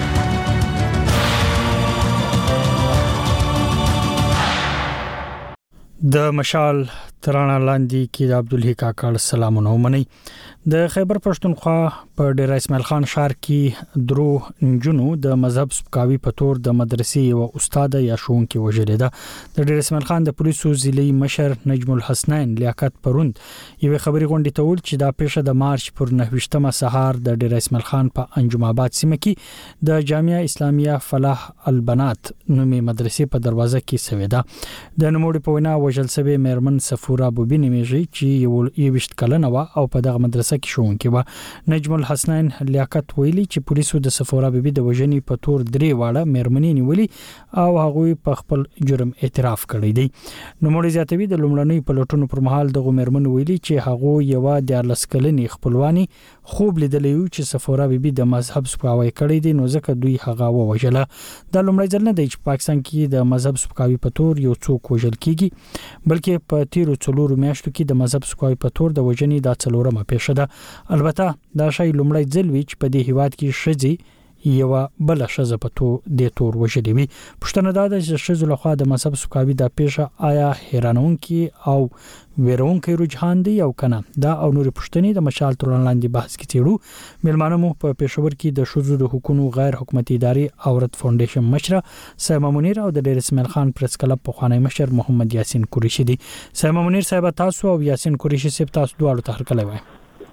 د مشال ترانه لاندې کې د عبدالحق کاکړ سلامونه ومني. د خیبر پښتونخوا په ډیر اسماعیل خان ښار کې درو نجونو د مذهب سپکاوي په تور د مدرسې او استاد یا ښوونکي وژلې ده. د ډیر اسماعیل خان د پولیسو ضلعي مشر نجم الحسنین لیاقت پروند یو خبري غونډه ته ول چې دا پیښه د مارچ پر 9مه سهار د ډیر اسماعیل خان په انجم آباد سیمه کې د جامعه اسلامیه فلاح البنات نومي مدرسې په دروازه کې سوي ده. د نوموړي په وینا وژل شوی مېرمن صفورا بوبي نومیږي چې یو 20 کلنه و او په دغه مدرسه کې شوونکې و. نجم الحسنین لیاقت ویلي چې پولیسو د صفورا بوبي د وژنې په تور درې واړه مېرمنې نیولې او هغه په خپل جرم اعتراف کړی دی. نوموړي زیاتوي د لومړنۍ پلټونو پر مهال د مېرمن ویلي چې هغه یو د 14 کلنې خپلوانی خوب لیدلې چې صفورا بوبي د مذهب سپکاوی کړی دی نو ځکه دوی هغه وژله. د لومړی ځل نه دی چې پاکستان کې د مذهب سپکاوی په تور یو څوک وژل کیږي بلکې په تیرو 4 میاشتو کې د مذهب سپکاوی په تور د وژنې د 4مه پیښه ده. البته دا شی لومړی ځل وی چې په دې هیواد کې شذي یو بل شذ په تو د تور وژلې وي. پښتنه دا د شذ لخوا د مذهب سپکاوی د پیښه آیا حیرانونکي او ویرونکي رجحان دی او کنه دا او نور پښتني د مشال تران لاندې بحث کې تیرو. ملمانه مو په پېښور کې د شذو د حقوقو غیر حکومتي ادارې عورت فاونډیشن مشره سیمه منیر او د ډیر اسماعیل خان پریس کلب په خوانی مشر محمد یاسین قریشی دی. سیمه منیر صاحب تاسو او یاسین قریشی صاحب تاسو دواړو ته هرکلی وای.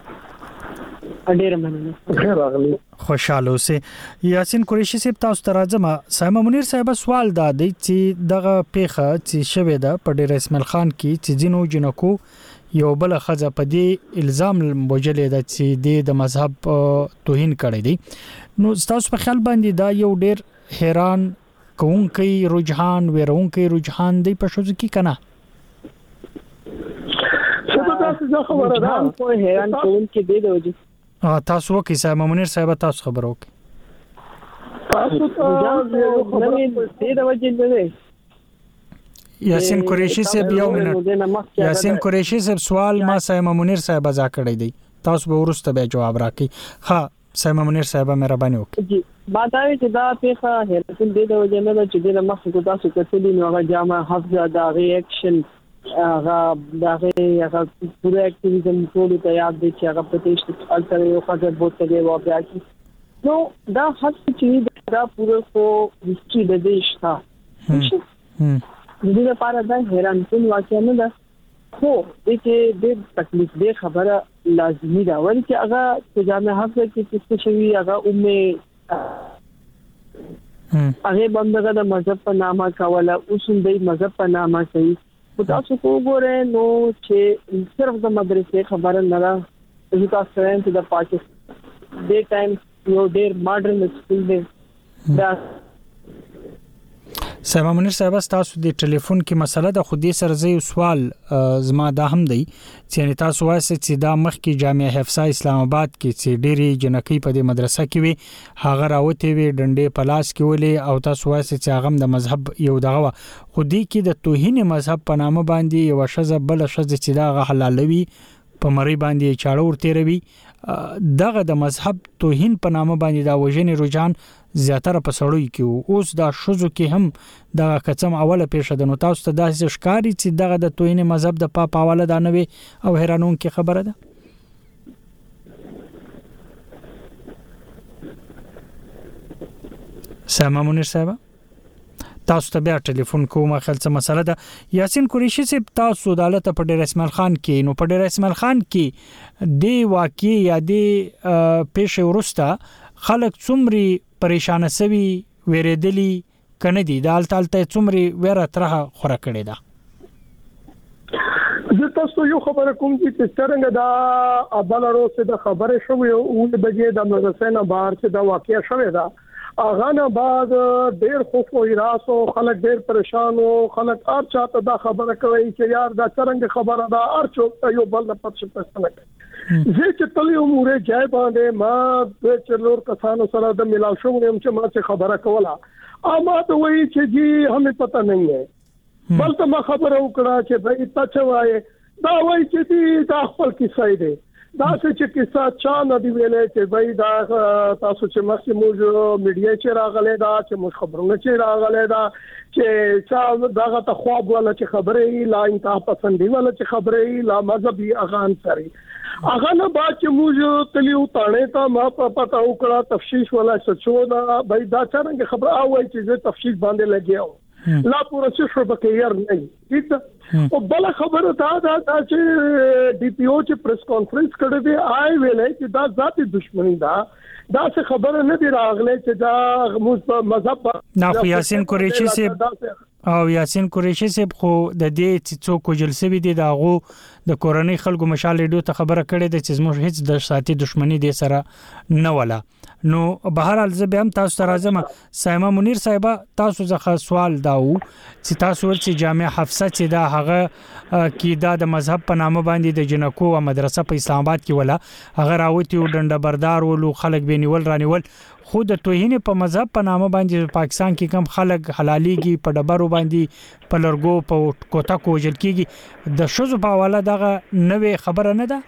ډیر مننه. خیر راغلی. خوشاله اوسئ. یاسین قریشی صاحب تاسو ته راځم. سیمه منیر صاحب سوال دا دی چې دغه پیښه چې شوه ده په ډیر اسماعیل خان کې چې جنو جنکو یو بل خزه په دې الزام وجلې ده چې د مذهب توهین کړی دی. نو تاسو په خیال باندې دا یو ډیر حیران کوونکی رجحان ویرونکی رجحان دی په شوځ کې کنه؟ څه تاسو خبره ده په حیران کوونکی دی دوی تاسو وکي سیمه منیر صاحب تاسو خبر وکي. تاسو ته دې د وجه نه یاسین قریشی صاحب یو منټ. یاسین قریشی صاحب سوال ما سیمه منیر صاحب ځا کړی دی تاسو به ورسته به جواب راکړي. ها سیمه منیر صاحب مهرباني وکړئ. جی باندې چې دا پیښه هیڅ دې د وجه نه چې د مخ کو تاسو کتلی نو هغه جامه حفظ دا ریاکشن هغه دغه پوره اکټیویزم ټول ته یاد دي چې هغه پټیشت الټر یو خاطر بوته دی او بیا کی نو دا هڅه چې دا پوره کو هیستوري د دیش تا دې لپاره دا حیران کن واقعا نه ده خو دې چې د تکلیف دې خبره لازمي ده ولې چې هغه جامع حفظ کې څه شوی هغه هغه بندګه د مذهب په نامه کوله اصول د مذهب په نامه کوي. تاسو وګورئ نو چې صرف د مدرسې خبره نه ده چې تاسو څنګه د پاکستان د ټایم یو ډیر ماډرن سکول دی. دا سیمه منیر صاحب تاسو د ټلیفون کې مسله د خودي سرزي سوال زما دا هم دی چې تاسو وایي چې دا مخ کې جامعه حفصه اسلام آباد کې چې ډېری جنکی په دې مدرسه کې وي هغه راوته وي ډنډې پلاس کې ولې او تاسو وایي چې هغه د مذهب یو دغه خودي کې د توهین مذهب په نامه باندې یو شذ بل شذ چې دا حلالوي په مری باندې چاړه ورته روي دغه د مذهب توهین په نامه باندې دا وژنې رجحان زیاتره په سړوي کې اوس دا شذو کې هم دا کڅم اوله پیښه ده. نو تاسو ته داسې ښکاری چې دغه د توهین مذهب د پاپ حواله دا نه وي او حیرانون کې خبره ده. سیمه منیر صاحب تاسو ته بیا ټلیفون کوم خلک مسله ده. یاسین قریشی صاحب تاسو عدالت په ډیر اسماعیل خان کې نو په ډیر اسماعیل خان کې دی واقع یا دی پیښه ورسته خلک څومره پریشان سوي ویریدلی کنه دي دالته څومره ویره ترخه خوره کړی ده. زه تاسو یو خبره کوم چې څنګه دا ابل وروسته د خبره شوې او د بجې د مدرسې نه بهر چې دا واقعیا شوې ده هغه نه بعد ډیر خوف او هراس او خلک ډیر پریشان او خلک هر چاته دا خبره کوي چې یار دا څنګه خبره ده هر څوک یو بل نه پاتې پښتنه زه چې تلې امور جای باندې ما د چلور کسانو سره د ملاو شوم چې ما څه خبره کوله اما ته وایي چې جی همې پته نه ہے بلته ما خبره وکړه چې بھائی تاسو وایي دا وایي چې دا خپل کیسه دی دا چې کیسه چا نه دی ویلې چې بھائی دا تاسو چې مخکې موږ میډیا چې راغله دا چې موږ خبرونه چې راغله دا چې چا داغه ته خواب ولا چې خبرې لا انتها پسندي ولا چې خبرې لا مذهبي اغان سري اغه نه با چې موږ تلیو تانه ته ما پتا وکړه تفشیش ولا سچو دا بھائی دا څنګه خبره اوای چې زه تفشیش باندې لګیاو لا پورا څه بکیر نه ٹھیک او بل خبره دا چې ډي پی او چې پریس کانفرنس کړی دی آی ویلې چې دا ذاتي دښمنی دا څه خبره نه دی راغله چې دا مذهب نه یاسین قریشی سي او یاسین قریشی سي خو د دې چې څوک جلسوي دي داغو د کورنۍ خلکو مشال ریډیو ته خبره کړې ده چې زموږ هیڅ د ساتي دښمنی دي سره نه ولا نو بهرحال زه به هم تاسو ته راځم سایما منیر صاحب تاسو ځخه سوال داو چې تاسو ورته جامع حفصه چې دا هغه کې د مذهب په نامه باندې د جنکو او مدرسه په اسلام آباد کې ولا هغه راوتی ډنډه بردار ولو خلک بینول رانیول خود توهین په مذهب په نامه باندې پاکستان کې کم خلک حلاليږي په ډبرو باندې په لرګو په کوټه کوجل کېږي د شوزو په حواله دغه نوې خبره نه ده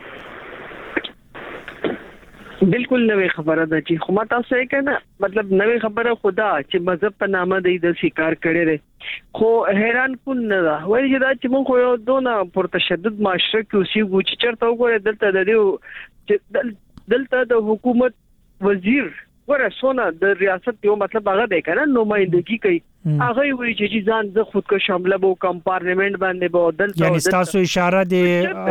بالکل نوې خبره ده چې خو ما تاسو یې کنه مطلب نوې خبره خدا چې مذهب په نامه د شکار کړي لري خو حیران کون نه ده وایي دا چې موږ یو دونه پر تشدد معاشره کې اوسېږو چې چرته وګوره دلته د دې دلته د حکومت وزیر ورسونه د ریاست یو مطلب هغه دی کنه نمائندګي کوي هغه وی چې ځان زه خود کو شامل بو کم پارلیمنت باندې بو دلته یعنی تاسو اشاره دی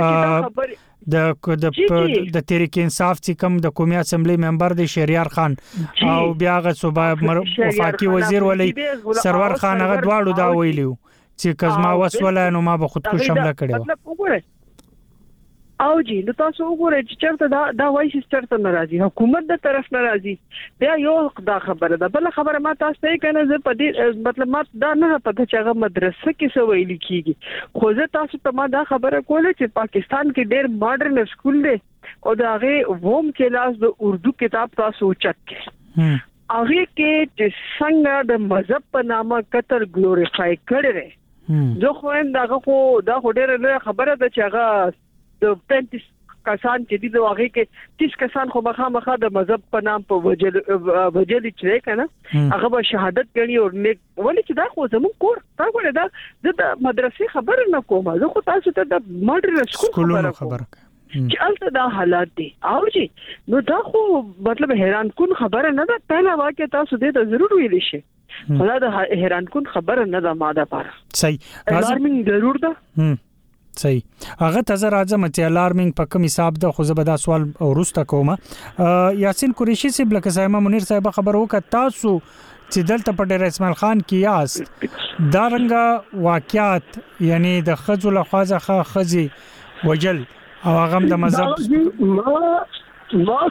د تحریک انصاف چې کوم د قومي اسمبلی ممبر دی شهریار خان او بیا غ صوبه وفاقي وزیر ولی سرور خان هغه دواړو دا ویلیو چې کزما وسوله نو ما به خود کو شامل کړو مطلب وګوره او جی نو تاسو وګورئ چې چرته دا وایي چې چرته ناراضي حکومت د طرف ناراضي بیا یو دا خبره ده بل خبره ما تاسو ته کنه زه په دې مطلب ما دا نه پته چې هغه مدرسه کې څه ویل کیږي خو زه تاسو ته ما دا خبره کوله چې پاکستان کې ډېر ماډرن سکول دی او دا هغه ووم کلاس د اردو کتاب تاسو چک کړئ هغه کې چې څنګه د مذهب په نامه قتل ګلوریفای کړي زه خو هم دا خو ډېر خبره ده چې هغه د 35 کسان چې دي واغې کې 30 کسان خو مخه د مذهب په نام په وجل چې کنه هغه به شهادت غني او نیک ولې چې دا خو زموږ کور تا ګوره دا د مدرسې خبر نه کوم زه خو تاسو ته د ماډرن سکول خبره چې البته دا حالات دي او جی نو دا خو مطلب حیران کن خبره نه ده پهلا واقع تاسو دې ته ضرور ویل شي خلا دا حیران کن خبره نه ده ماده پاره صحیح الارمینګ ضرور ده صحیح هغه تاسو راځم چې الارمینګ په کوم حساب ده خو زه به دا سوال ورسته کوم یاسین قریشی سی بلکې سایما منیر صاحب خبر وکړه تاسو چې دلته په ډیر اسماعیل خان کې یاست دا رنګه واقعیت یعنی د خځو له خواځه خځي وجل او هغه د مذهب ما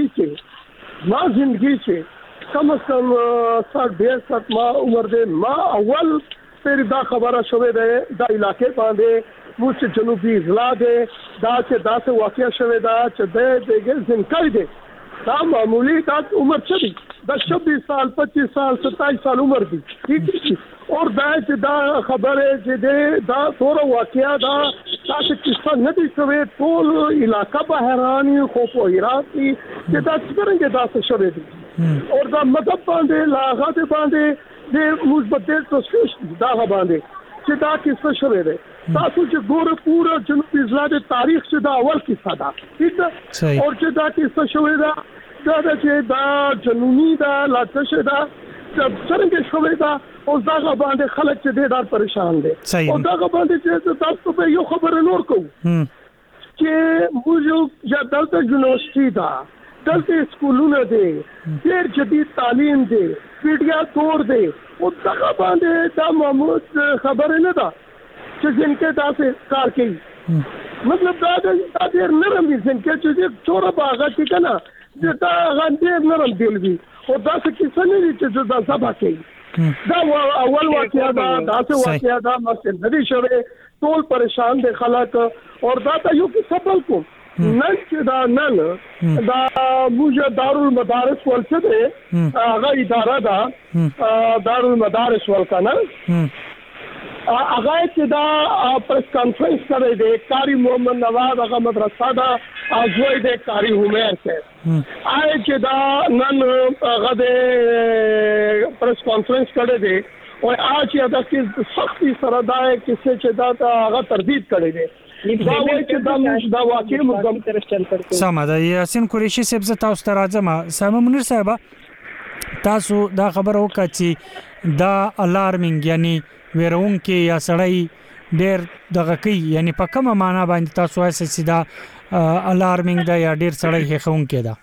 زندگی کې کم از کم 60 ما عمر ده ما اول پیر دا خبره شوه ده دا علاقې باندې موږ جنوبي اضلاع ده دا چې دا څه واقعیا شوه دا چې د زنکای ده دا معمولی دا عمر چي دا 26 سال 25 سال 27 سال عمر دي اور دا چې دا خبره چې دا ټول واقعیا دا تاسو کیسه نه دي شوه ټول علاقہ به حیرانی خوف او حیرانی چې دا څنګه دا څه شوه دي اور دا مطلب باندې لاغت باندې د مثبت تشویش دا باندې چې دا کیسه شوه ده تاسو چې ګوره پورا جنوبي اضلاع د تاریخ چې دا اول کیسه ده ٹھیک ده او چې دا کیسه شوه ده دا چې دا جنونی دا لاته شه دا څنګه شوه ده او دا باندې خلک چې ډېر پریشان دي او دا باندې چې تاسو په یو خبره نور کوم چې موږ یا دلته یونیورسيټي دا دلته سکولونه دي ډېر جدید تعلیم دي پیډیا تور دي او دا باندې دا معمول خبره نه ده چې څنګه تاسو کار کوي مطلب دا ډېر نرم دي څنګه چې څوره باغ کې کنه دا غندې نرم دی خدا څه کیسه نه دي چې دا سبا کوي دا اول واقعیا دا څه واقعیا دا مسجد ندی شوه ټول پریشان دي خلک او دا ته یو څه سبل کو نن چې دا نن دا موږ دارالمدارس ولڅ ده هغه اداره دا دارالمدارس ولکنه هغه چې دا پریس کانفرنس کړی دی قاری محمد نواز هغه مدرسه دا ازوی دی قاری عمر سے آی چې دا نن هغه د پریس کانفرنس کړی دی او اج دا کې سختي سره دا چې دا هغه تردید کړی دی دا وایي چې دا موږ دا واقعي مقام تر چل کړو سم ده یاسین قریشي صاحب ز تاسو ته راځم سامو منیر صاحب تاسو دا خبر وکړه چې دا الارمینګ یعنی ويرون کې یا سړی ډېر دغه کوي یعنی په کومه معنا باندې تاسو وایي چې دا الارمینګ دا یا ډېر سړی هیڅون کې دا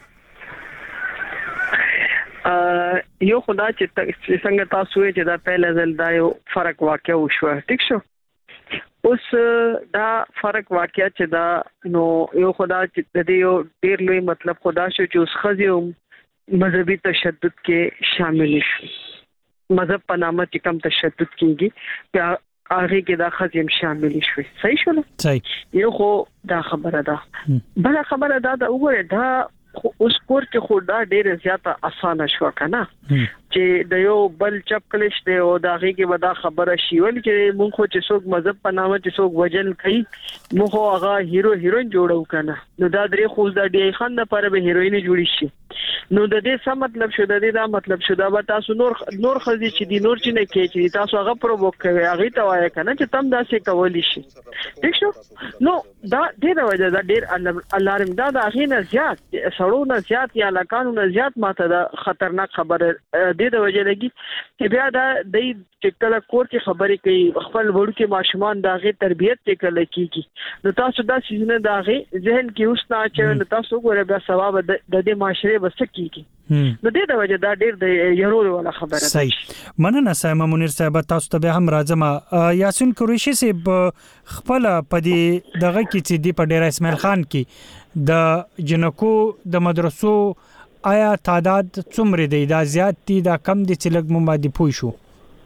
یو خدا چې څنګه تاسو یې چې دا پهل ځل دا یو فرق واقع وشو ٹھیک شو اوس دا فرق واقع چې دا نو یو خدا چې د دې یو ډېر لوی مطلب خدا شو چې اوس خزیو مذهبي تشدد کې شامل شي مذهب په نامه چې کم تشدد کیږي بیا هغه کې دا خزیم شامل شي صحیح شو صحیح یو خو دا خبره ده بل خبره ده وګوره دا اوس کور کې خو دا ډېر زیاته اسانه شو کنه چې د یو بل چپ کلیش دی او دا هغه کې ودا خبره شي ول چې مونږ خو چې څوک مذهب په نامه چې څوک وجل کوي مونږ هغه هیروین جوړو کنه نو دا درې خو دا ډي خان د پر به هیروین جوړی شي نو د دې څه مطلب شو د دې دا مطلب شو دا به تاسو نور خزي چې دی نور چې نه کوي چې تاسو هغه پرووک کوي هغه ته وایي کنه چې تم داسې کولی شي ٹھیک شو نو دا ډېر وجه دا ډېر الارم دا هغه نه زیات سړونه زیات یا لکانو نه زیات ماته دا خطرناک خبره دې د وجه لګي چې بیا دا د کله کور کې خبرې کوي خپل وړو کې ماشومان داغه تربيت ته کله کیږي نو تاسو دا سيزونه داغه ذهن کې اوس نه چې نو تاسو ګوره بیا ثواب د دې معاشره بس کیږي نو دې د وجه دا ډېر د يرول ولا خبره ده صحیح مننه سایم منیر صاحب تاسو ته به هم راځم یاسین قریشي صاحب خپل پدې دغه کې چې دی په ډیر اسماعیل خان کې د جنکو د مدرسو آیا تعداد څومره دی دا زیات دي دا کم دي چې لږ مو باندې پوي شو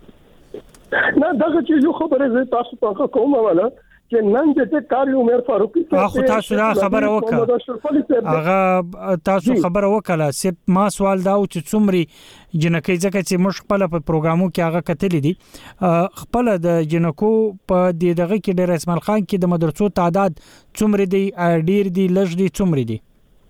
نه دغه چې یو خبره زه تاسو ته کوم ولا چې نن چې کاری عمر فاروقي اخو تاسو دا خبره وکړه هغه تاسو خبره وکړه چې ما سوال دا چې څومره جنکې ځکه چې مش خپل په پروګرامو کې هغه کتلې دي خپل د جنکو په دغه کې ډېر اسماعیل خان کې د مدرسو تعداد څومره دی ډېر دی لږ دی څومره دی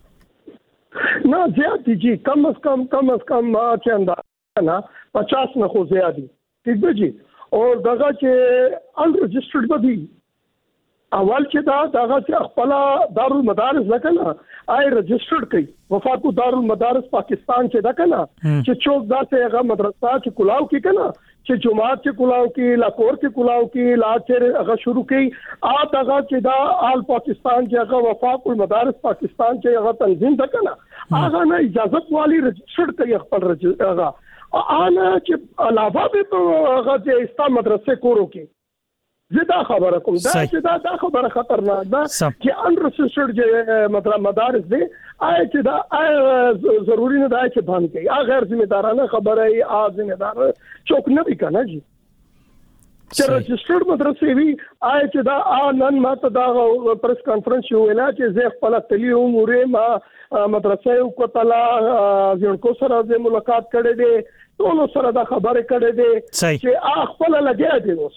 نه زیات دي کم از کم چندا نه 50 نه خو زیات دي ٹھیک دی اور دغه چې ان رجسٹرډ بدی اول چې دغه چې خپل دارالمدارس لکنه آی رجسٹرډ کړي وفاقو دارالمدارس پاکستان چې دا کنه چې څوک داسې هغه مدرسه چې کلاو کې کنه چې جماعت چې کلاو کې لاکور کې کلاو کې لاچر هغه شروع کړي دغه چې دا آل پاکستان چې هغه وفاقو مدارس پاکستان چې هغه تنظیم ده کنه هغه نه اجازه والی رجسٹرډ کړي خپل هغه انا چې علاوه به هغه چې اسلام مدرسې کورو کې زدا خبره کوم دا چې دا خبره خطرناک ده چې ان رجسٹرډ مطلب مدارس دي چې دا ضروری نه ده چې باندې کوي غیر ذمہ دارانه خبره ای ذمہ دار چوک نه وی کنه جی چې رجسٹرډ مدرسې وی چې دا نن ماته دا پریس کانفرنس یو ویلا چې زه خپل تلی اموره ما مدرسې او کتلا ځینکو سره د ملاقات کړې دي ټول سره دا خبره کړې دي چې خپل لګیا دي اوس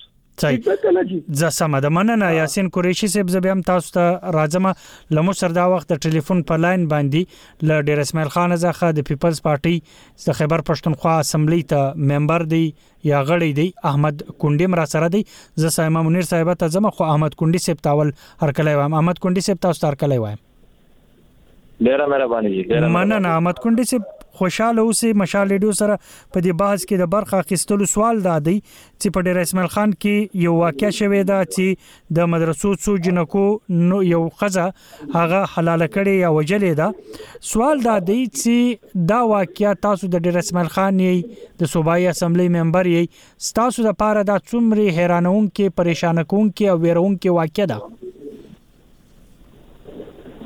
ز سم د مننه یاسین قریشي صاحب زبیم تاسو ته راځم لمو سر دا وخت د ټلیفون په لاین باندې ل ډیر اسماعیل خان زخه د پیپلز پارټي د خیبر پښتونخوا اسمبلی ته ممبر دی یا غړی دی احمد کونډی را سره دی ز سایم منیر صاحب ته زما خو احمد کونډی صاحب تاول هر کله وایم احمد کونډی صاحب تاسو هر کله وایم ډیره مهرباني جی مننه احمد کونډی صاحب خوشاله اوسې مشال ریډیو سره په دې بحث کې د برخه اخیستلو سوال دادی چې په ډیر اسماعیل خان کې یو واقعیا شوې ده چې د مدرسو څو جنکو نو یو خزه هغه حلاله کړي یا وجلې ده سوال دادی چې دا واقعیا تاسو د ډیر اسماعیل خان یې د صوبایي اسمبلی ممبر یې تاسو د پاره د څومره حیرانون کې پریشان کون کې او ویرون کې واقعیا ده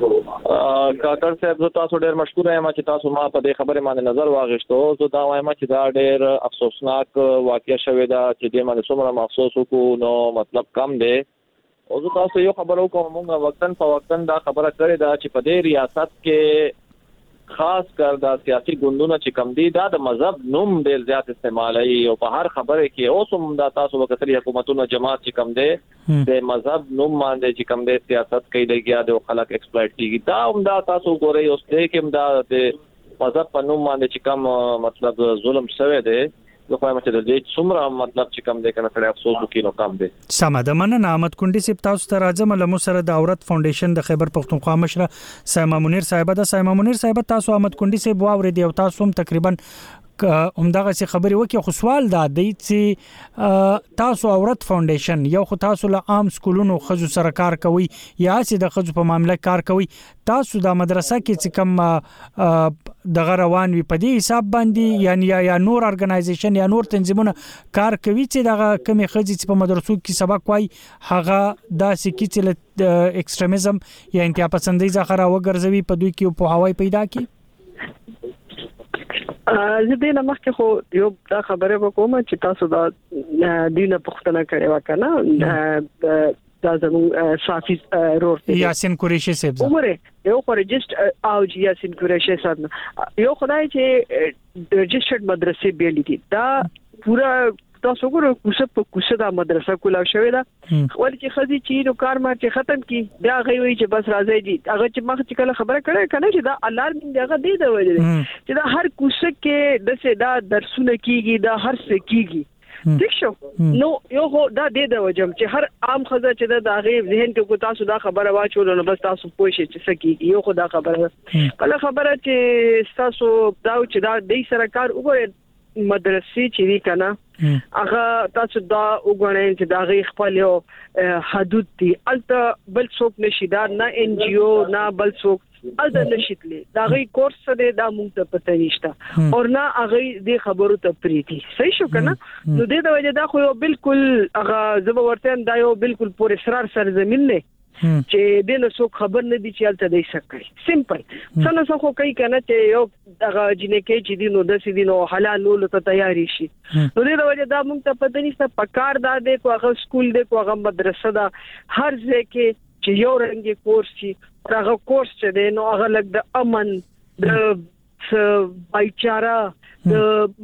کاکړ صاحب زه تاسو ډېر مشکور یم چې تاسو ما په دې خبره باندې نظر واغښتو. زه دا وایم چې دا ډېر افسوسناک واقعیا شوې ده چې دې باندې څومره افسوس وکړو نو مطلب کم دی. او زه تاسو یو خبر وکوم، موږ وقتاً په وقتاً دا خبره کړې ده چې په دې ریاست کې خاص کر دا سیاسي ګوندونه چې کم دي دا د مذهب نوم ډېر زیات استعمالوي او په هر خبره کې اوس هم دا تاسو وکړي حکومتونو جماعت چې کم دي د مذهب نوم باندې چې کم دي سیاست کوي لګیا د خلک ایکسپلایټ کیږي. دا هم دا تاسو ګورئ اوس دې کې دا د مذهب په نوم باندې چې کم مطلب ظلم شوی دی. زه خو چې د دې څومره مطلب چې کم دی کنه سره افسوس وکړي نو کم دی. سمه ده. مننه احمد کونډي صاحب، تاسو ته راځم له سره د عورت فاونډیشن د خیبر پختونخوا مشره سایما منیر صاحب ده. سایما منیر صاحب تاسو احمد کونډي صاحب واورېدي او تاسو هم تقریبا همدغه څه خبرې وکي. خو سوال دا دی چې تاسو عورت فاونډیشن یو خو تاسو له عام سکولونو خزو سره کار کوي یا چې د خزو په معاملې کار کوي، تاسو د مدرسه کې چې کوم دغه روان وي په دې حساب باندې یعنی یا نور ارګنایزیشن یا نور تنظیمونه کار کوي چې دغه کمی خزي چې په مدرسو کې سبق وای هغه داسې کې چې ایکستریمزم یا انتها پسندي ځخره وګرځوي په دوی کې په هواي پیدا کی. زه دې نه مخکې خو یو دا خبره وکوم چې تاسو دا دینه پختنه کړې وکنه دا زموږ صافي رور یاسین قریشی صاحب عمره یو خو رجسټر او یاسین قریشی صاحب یو خدای چې رجسټرډ مدرسې بیلې دي دا پورا تاسو ګورئ کوڅه دا مدرسه کولا شوې ده ولې چې خزي چې نو کار ما چې ختم کی دا غوي چې بس راځي دي هغه چې مخ چې کله خبره کړه کنه چې دا الارم دغه دی دا وایي چې دا هر کوڅه کې د دا درسونه کیږي دا هر څه کیږي ٹھیک شو. نو یو هو دا دی د وجم چې هر عام خزه چې دا غي ذهن کې کو تاسو دا خبره واچول نو بس تاسو پوه شئ چې څه کیږي. یو خو دا خبره کله خبره چې تاسو دا چې دا د سره کار وګورئ مدرسې چې وی کنه هغه تاسو دا وګورئ چې دا غي خپل یو حدود دي الته بل څوک نشي دا نه ان جی او نه بل څوک الته نشیتلی دا غي کورس څه دا مونږ ته پته نشته او نه هغه دې خبرو ته پریتی صحیح شو کنه. نو دې د وجه دا خو بالکل هغه زب ورته دا یو بالکل پور اسرار سرزمین نه چې دې نو څوک خبر نه دي چې الته دې سکړي سمپل څنګه څه خو کوي کنه چې یو دغه جنې کې چې دینو د سې دینو حلال لول ته تیاری شي. نو دې د وجه دا مونږ ته پته نشته پکار دا دې کو هغه سکول دې کو هغه مدرسه دا هر ځای کې چې یو رنګي کورس شي هغه کورس چې دې نو هغه لګ د امن د بایچاره د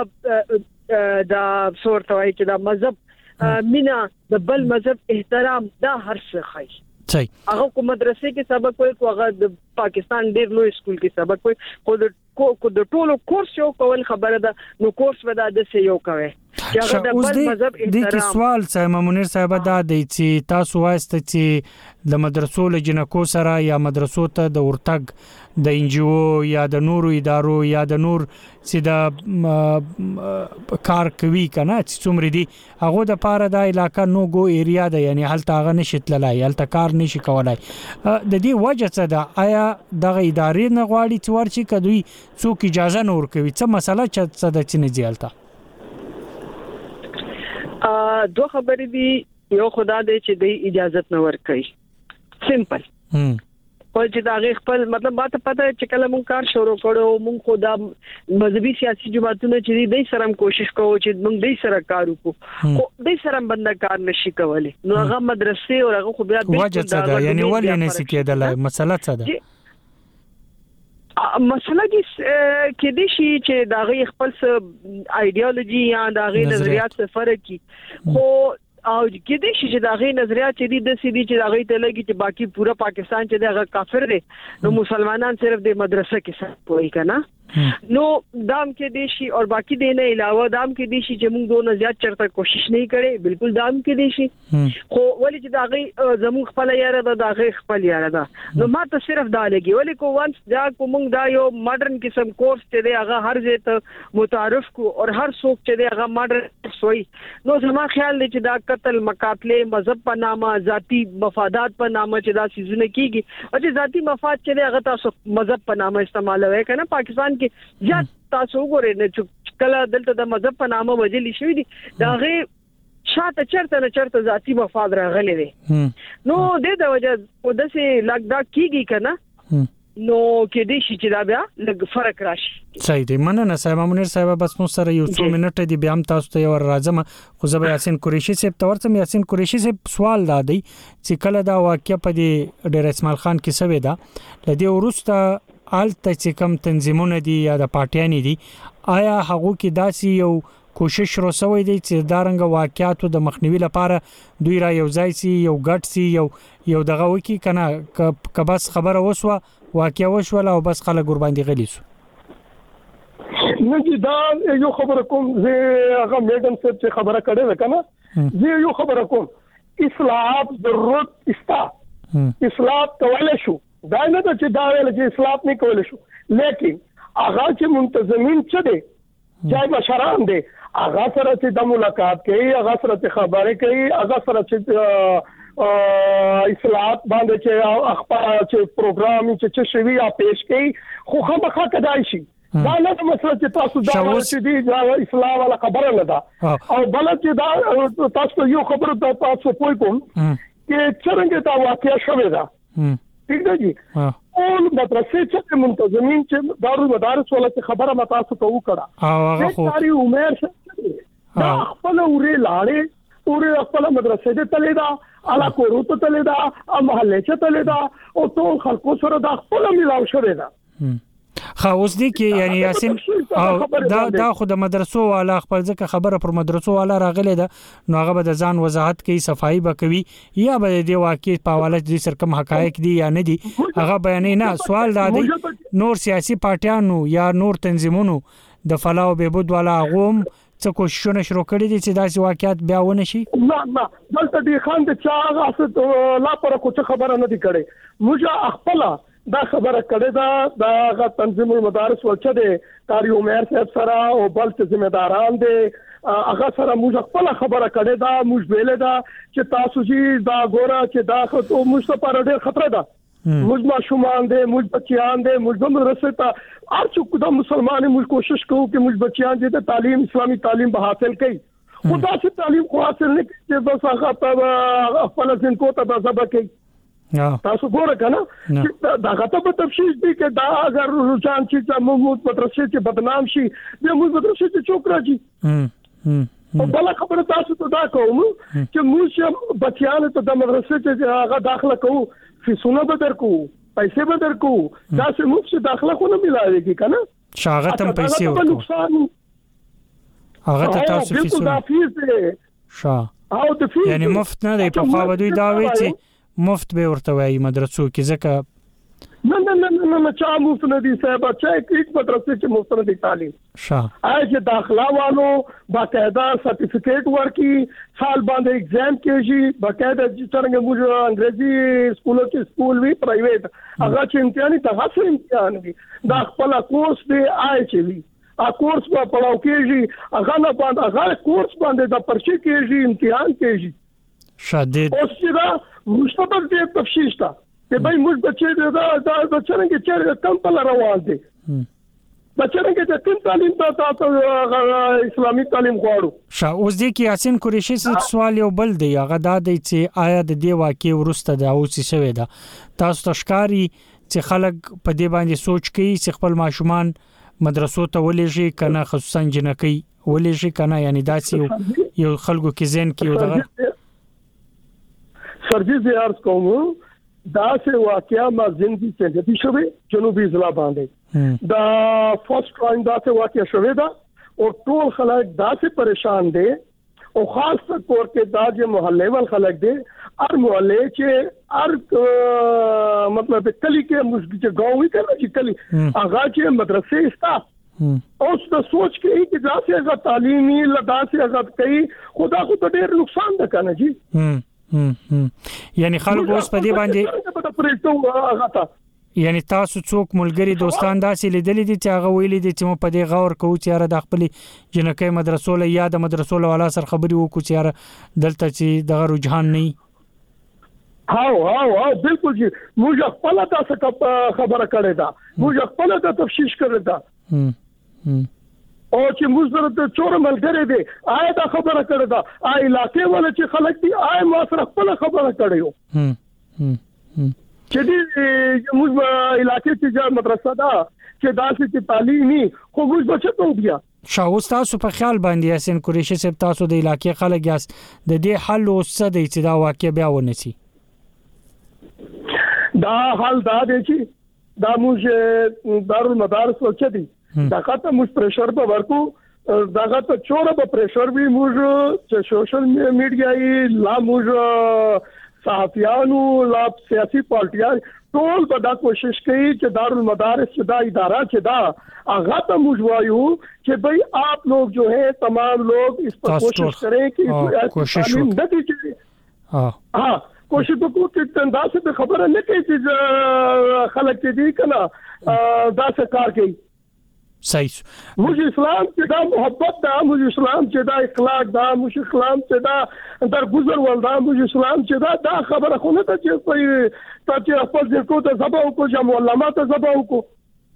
مذهب دا صورت وای چې دا مذهب مینا د بل مذهب احترام دا هر څه خای صحیح. هغه کوم مدرسې کې سبق وای کو هغه د پاکستان ډیر لوی سکول کې سبق وای خو د ټولو کورس یو کول خبره ده نو کورس ودا د څه یو کوي چې هغه د بل مذهب احترام. د کی سوال سایما منیر صاحب دا دی چې تاسو واسطه چې د مدرسو لجنکو سره یا مدرسو ته د ورتګ د ان جی او یا د نورو ادارو یا د نور چې د کار کوي کنه چې څومره دي هغه د پاره د علاقې نو گو ایریا ده یعنی هلته هغه نشټلای هلته کار نشي کولای. د دې وجه څه ده؟ آیا دغه ادارې نه غواړي چې ورچی کدوې څوک اجازه نور کوي څه مسله چې د چینه ځالته دوه خبرې دي یو خدا دې چې د اجازه نه ور کوي سمپل او چې دا غي خپل مطلب ماته پته چې کله مونږ کار شروع کړو مونږ خدا مذهبي سیاسي جماعتونو چې دې سره کوشش کوو چې مونږ دې سره کار وکړو خو دې سره بند کار نشي کولای نو هغه مدرسې او هغه خو بیا وجه څه ده یعنی ولې نشي کېدلای مسله څه ده؟ مسله کې دې شي چې دا غي خپل ایدئولوژي یا دا غي نظریات څخه فرق کی خو او کې دې شي چې دا غي نظریات چې د سې دي چې دا غي ته لګي چې باقي پورا پاکستان چې دا کافر دي نو مسلمانان صرف د مدرسه کې څه کوي کنه نو دام کې دې شي او باقي دې نه علاوه دام کې دې شي چې موږ دوه زیات چرته کوشش نه کړي بالکل دام کې دې شي خو ولې چې دا غي زموږ خپل یاره دا غي خپل یاره دا نو ما ته صرف دا لګي ولې کو وانس دا کوم دا یو ماډرن قسم کورس چې دی هغه هر ځای ته متعارف کو او هر څوک چې دی هغه ماډرن سوی نو زما خیال دی چې دا قتل مقاتله مذهب په نامه ذاتی مفادات په نامه چې دا سيزونه کیږي او چې ذاتی مفاد چې دی هغه تاسو مذهب په نامه استعمالوي کنه پاکستان یا تاسو وګورئ چې کله دلته د مذهب په نامه وجلی شوی دي دا غي شاته چرته ذاتی مفاد راغلي دي نو د وجه او د سه لګدا کیږي کنه نو کې دې شي چې دا بیا لږ فرق راشي. صحیح دی. مننه صاحب منیر صاحب، بس نو سره یو څو منټه دی بیا هم تاسو ته ور راځم. خو زه به یاسین قریشي صاحب تورته یاسین قریشي صاحب سوال دادی چې کله دا واقعیا په دې ډیر اسماعیل خان کې سوي دا لدی ورسته آلته چې کم تنظیمونه دي یا د پارټیانی دي، آیا هغه کې داسي یو کوشش روسوي دي چې دارنګ واقعیاتو د مخنیوي لپاره دوی را یو ځای سي یو ګټ سي یو دغه وکی کنه ک بس خبره وسوه واقعیا وشوله او بس خلک ور باندې غلي سو؟ نه چې دا یو خبره کوم زه هغه میډم صاحب چې خبره کړې ده کنه، زه یو خبره کوم اصلاحات ضرورت استا اصلاحات کولای شو، دا نه چې دا ویل چې اصلاحات نه کولای شو، لیکن هغه چې منتظمین څه دي جای مشران دي هغه سره چې د ملاقات کوي، هغه سره چې خبرې کوي، هغه سره چې اصلاحات باندې چې اخبار چې پروګرام چې شوی یا پیش کوي خو خامخا کدای شي. دا نه مسله چې تاسو دا چې دی اسلام ولا خبره نه ده او بل چې دا تاسو یو خبره ته تاسو پوي کوم چې څنګه دا واقعیا شوی ده. ٹھیک ده جی. اول مدرسې چې منتظمین چې دارو مدارس ولا چې خبره متا تاسو ته وکړه هغه خو ساری عمر څه دا خپل اورې لاړې اورې خپل مدرسې ته تللی دا الا کورو ته تللی دا محله ته تللی دا او ټول خلکو سره دا خپل ملاو شوی دا. خا اوس دي کې یعنی یاسین او دا خو د مدرسو والا خپل ځکه خبره پر مدرسو والا راغله ده نو هغه به د ځان وضاحت کوي، صفائی به کوي یا به د واقع په حواله د سر کوم حقایق دي یا نه دي هغه بیانې نه. سوال دا دی نور سیاسي پارټیانو یا نور تنظیمونو د فلاح او بهبود والا غوم څه کوششونه شروع کړي دي چې داسې واقعیت بیا ونه شي؟ نه دلته دی خان د چا هغه لا پر کوڅه خبره نه دی کړي، موږ خپل دا خبره کړې دا د تنظیم المدارس ورچه دي کاری عمر صاحب سره او بل څه ذمہ داران دي هغه سره موږ خپل خبره کړې دا موږ ویل دا چې تاسو چې دا ګوره چې دا خو موږ په اړه ډېر خطر ده، موږ ماشومان دي موږ بچیان دي موږ هم رسې ته هر څوک د مسلمان موږ کوشش کوو چې موږ بچیان دي د تعلیم اسلامي تعلیم به حاصل کړي، خدا سے تعلیم خو حاصل نه کړي بس هغه په خپل ځین کو ته ځبه کوي. تاسو ګوره کنه دا غته په تفصیل دي چې دا اگر رجحان چې موږ مدرسې چې بدنام شي بیا موږ مدرسې چې چوک راځي. او بل خبره تاسو ته دا کوم چې موږ بچیان ته د مدرسې چې هغه داخله کوو فیسونه بدر کو پیسې بدر کو دا سه مفت داخله خو نه ملایږي کنه شاغتم پیسې ورکو هغه ته تاسو فیسونه او د فیس یعنی مفت نه دی په خوا بدوي دا وی چې مفت به ورته وایي مدرسو کې ځکه نه چا مفت نه دي صاحب چې هیڅ مدرسې چې مفت نه دي تعلیم چې داخله والو باقاعده سرټیفیکیټ ورکي سال باندې ایگزام کېږي باقاعده چې څنګه موږ انګریزي سکولو کې سکول وی پرایویټ هغه چې امتحاني تاسو امتحان دي دا خپل کورس دی چې وی ا کورس په پړاو کېږي هغه نه باندې هغه کورس باندې د پرچې کېږي امتحان کېږي شدید اوس چې مستقبل دې تفصیل تا ته به موږ بچي دا څنګه چې کم په روان دي بچنګ ته کوم تعلیم ته اسلامي تعلیم غواړو اوس دې کې یاسین قریشي سوال یو بل دی هغه دا دی چې آیا د دې واقع ورسته دا اوس شوی دا تاسو تشکاری چې خلک په دې باندې سوچ کوي چې خپل ماشومان مدرسو ته ولېږي کنه خصوصا جنکی ولېږي کنه یعنی داسې یو خلکو کې ذهن کې یو دغه سرجی زیارت کوم دا سه واقعیا ما زندگی څنګه شوه جنوبي ضلع باندې دا فرست ټایم دا سه واقعیا شوه دا او ټول خلک دا سه پریشان دي او خاص طور کې دا چې محله ول خلک دي هر محله چې هر مطلب کلی کې مسجد گاوی کله چې کلی هغه چې مدرسې استا اوس د سوچ کې چې دا سه تعلیمي لداسه هغه کوي خدا خو ډېر نقصان ده کنه جی یعنی خلک اوس په دې باندې یعنی تاسو څوک ملګری دوستان داسې لیدلې دي چې هغه ویلي دي چې مو په دې غور کوو چې را د خپل جنکې مدرسو له یا د مدرسو له والا سره خبري وکړو چې را دلته چې دغه رجحان نه ها بالکل جی موږ خپل تاسو خبره کړې ده موږ خپل د تفصیل کړې ده او چې موږ سره ته چور ملګری دي آیا دا خبره کړې ده آیا علاقې ولا چې خلک دي آیا ما سره خپل خبره کړې یو چې دې موږ علاقې کې مدرسه ده چې داسې چې تعلیمي خو موږ بچو بیا شاو تاسو په خیال باندې یاسین قریشي صاحب تاسو د علاقې خلک یاست د دې حل اوسه دی چې دا واقع بیا ونسی دا حل دا دی چې دا موږ دارالمدارس وکړي دي دا کته موږ پریشر په ورکو داغه ته چوره په پریشر وی موږ چې سوشل میډیا یې لا موږ صحافیانو لا سیاسي پارټیان ټول په دا کوشش کوي چې دارالمدارس چې دا اداره چې دا هغه ته موږ وایو چې بھئی آپ لوگ جو ہے تمام لوگ اس پر کوشش کریں کہ کوشش کوشش وکړو چې تندا سے خبره نه کوي چې خلک دې کنا دا څه کار کوي صحیح موږ اسلام چې دا محبت دا موږ اسلام چې دا اخلاق دا موږ اسلام چې دا در گذر ول دا موږ اسلام چې دا خبره خو نه ته چې کوئی چې خپل ځکو ته زبا او کو جام علماء ته زبا او کو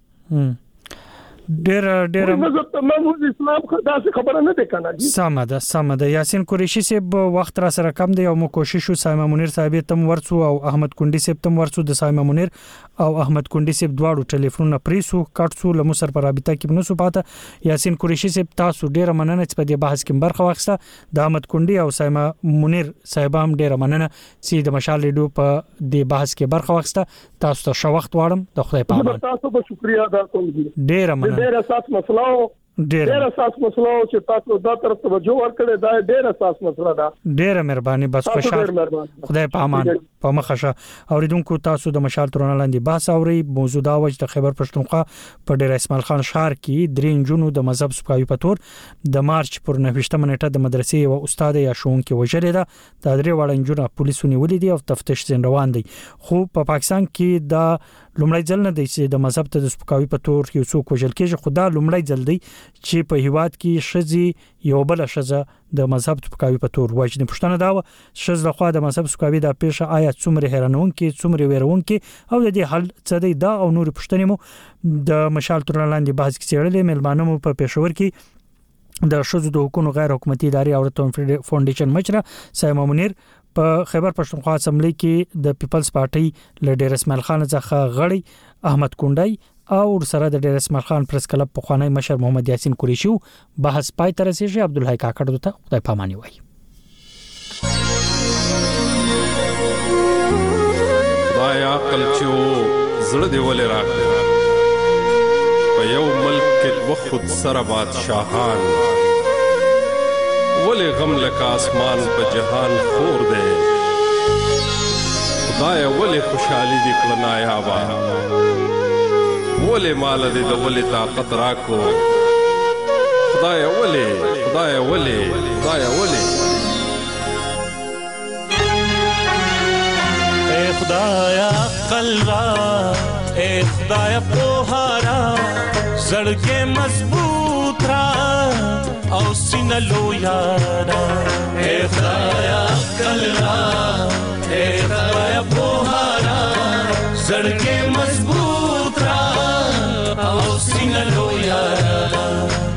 ډېر موږ اسلام دا خبره نه ده کنه سمده یاسین قریشي صاحب وخت را سره کم دی او مو کوشش وو سایمه منیر صاحب تم ورڅو او احمد کندی صاحب تم ورڅو د سایمه منیر او احمد کندی صاحب دواړو ټلیفون پریسو کټسو لمسر پر رابطه کې نو سپاته یاسین قریشي صاحب تاسو ډېر مننه چې په دې بحث کې برخه واخیسته د احمد کندی او سایمه منیر صاحب هم ډېر مننه چې د مشال ریډیو په دې بحث کې برخه واخیسته تاسو ته شو وخت واړم د خدای په امان تاسو په شکریا ادا کوم ډېر ډېر اساس مسله ډېر اساس مسله چې تاسو دا طرف توجه ورکړئ دا ډېر اساس مسله ده ډېر مهرباني بس خوشاله خدای په امان په مخشه اوریدونکو تاسو د مشال ترونه لاندې بحث اوري موضوع دا وجه د خیبر پښتونخوا په ډیر اسماعیل خان ښار کې 3 جون د مذهب سپکاوي په تور د مارچ پر 9 منټه د مدرسې او استاد یا شونکي وجلې ده د درې وړ انجونه پولیسو نیولې دي او تفتیش زین روان دي خو په پاکستان کې د لومړی ځل نه دی چې د مذهب ته د سپکاوي په تور یو څوک وجل کېږي خو دا لومړی ځل دی چې په هیواد کې شذي یو بل شذا د مذهب سپکاوي په تور وجنه پښتنه دا شذ له خوا د مذهب سپکاوي د پیښه آیا څومره هرانون کې څومره ويرون کې او د دې حل څه دی دا او نور پښتنې مو د مشال ترونه لاندې بحث کې چیرلې ملمانو مو په پېښور کې د شذو د حکومت غیر حکومتي ادارې او فاونډیشن مشره سایمه منیر په خیبر پښتونخوا اسمبلی کې د پیپلز پارټي لیډر اسماعیل خان څخه غړي احمد کونډای او سره د ډیر اسماعیل خان پریس کلب په خوانی مشر محمد یاسین قریشي بحث پای تر رسیدي عبدالحی کاکړ ته خدای پاماني وای خدای عقل چو زړه دی ولې راکړه په یو ملک کې وخت سره بادشاہان ولې غم لکه اسمان په جهان خور دی خدای ولې خوشحالي دې کړه نایابه ولې مال دې د ولې طاقت راکو خدای ولې اے خدای عقل را اے خدای پوهارا زړګې مضبوط را او سینه لویارا اے خدای عقل را اے خدای پوهارا زړګې مضبوط را او سینه لویارا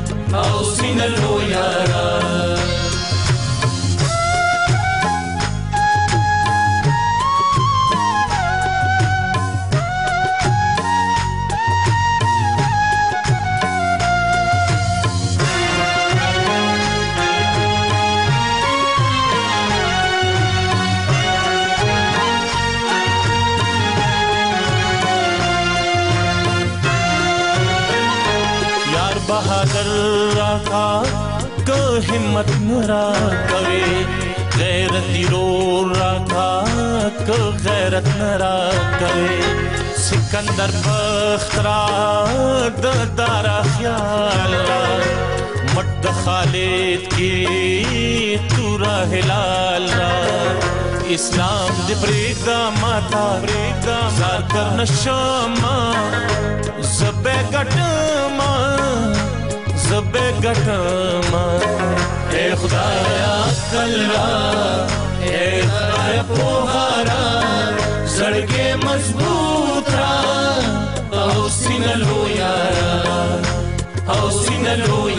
बहादुर राखा को हिम्मत नरा कवे गैरती रो राखा को गैरत नरा कवे सिकंदर बख्तरा दारा ख्याल मट खालिद की तूरा हिलाल इस्लाम दे प्रेदा माता जार कर नशमा ज़बे गटमा ए खुदाया कलरा ए खुदाया पोहारा सड़के मजबूत रा औ सिनलो यारा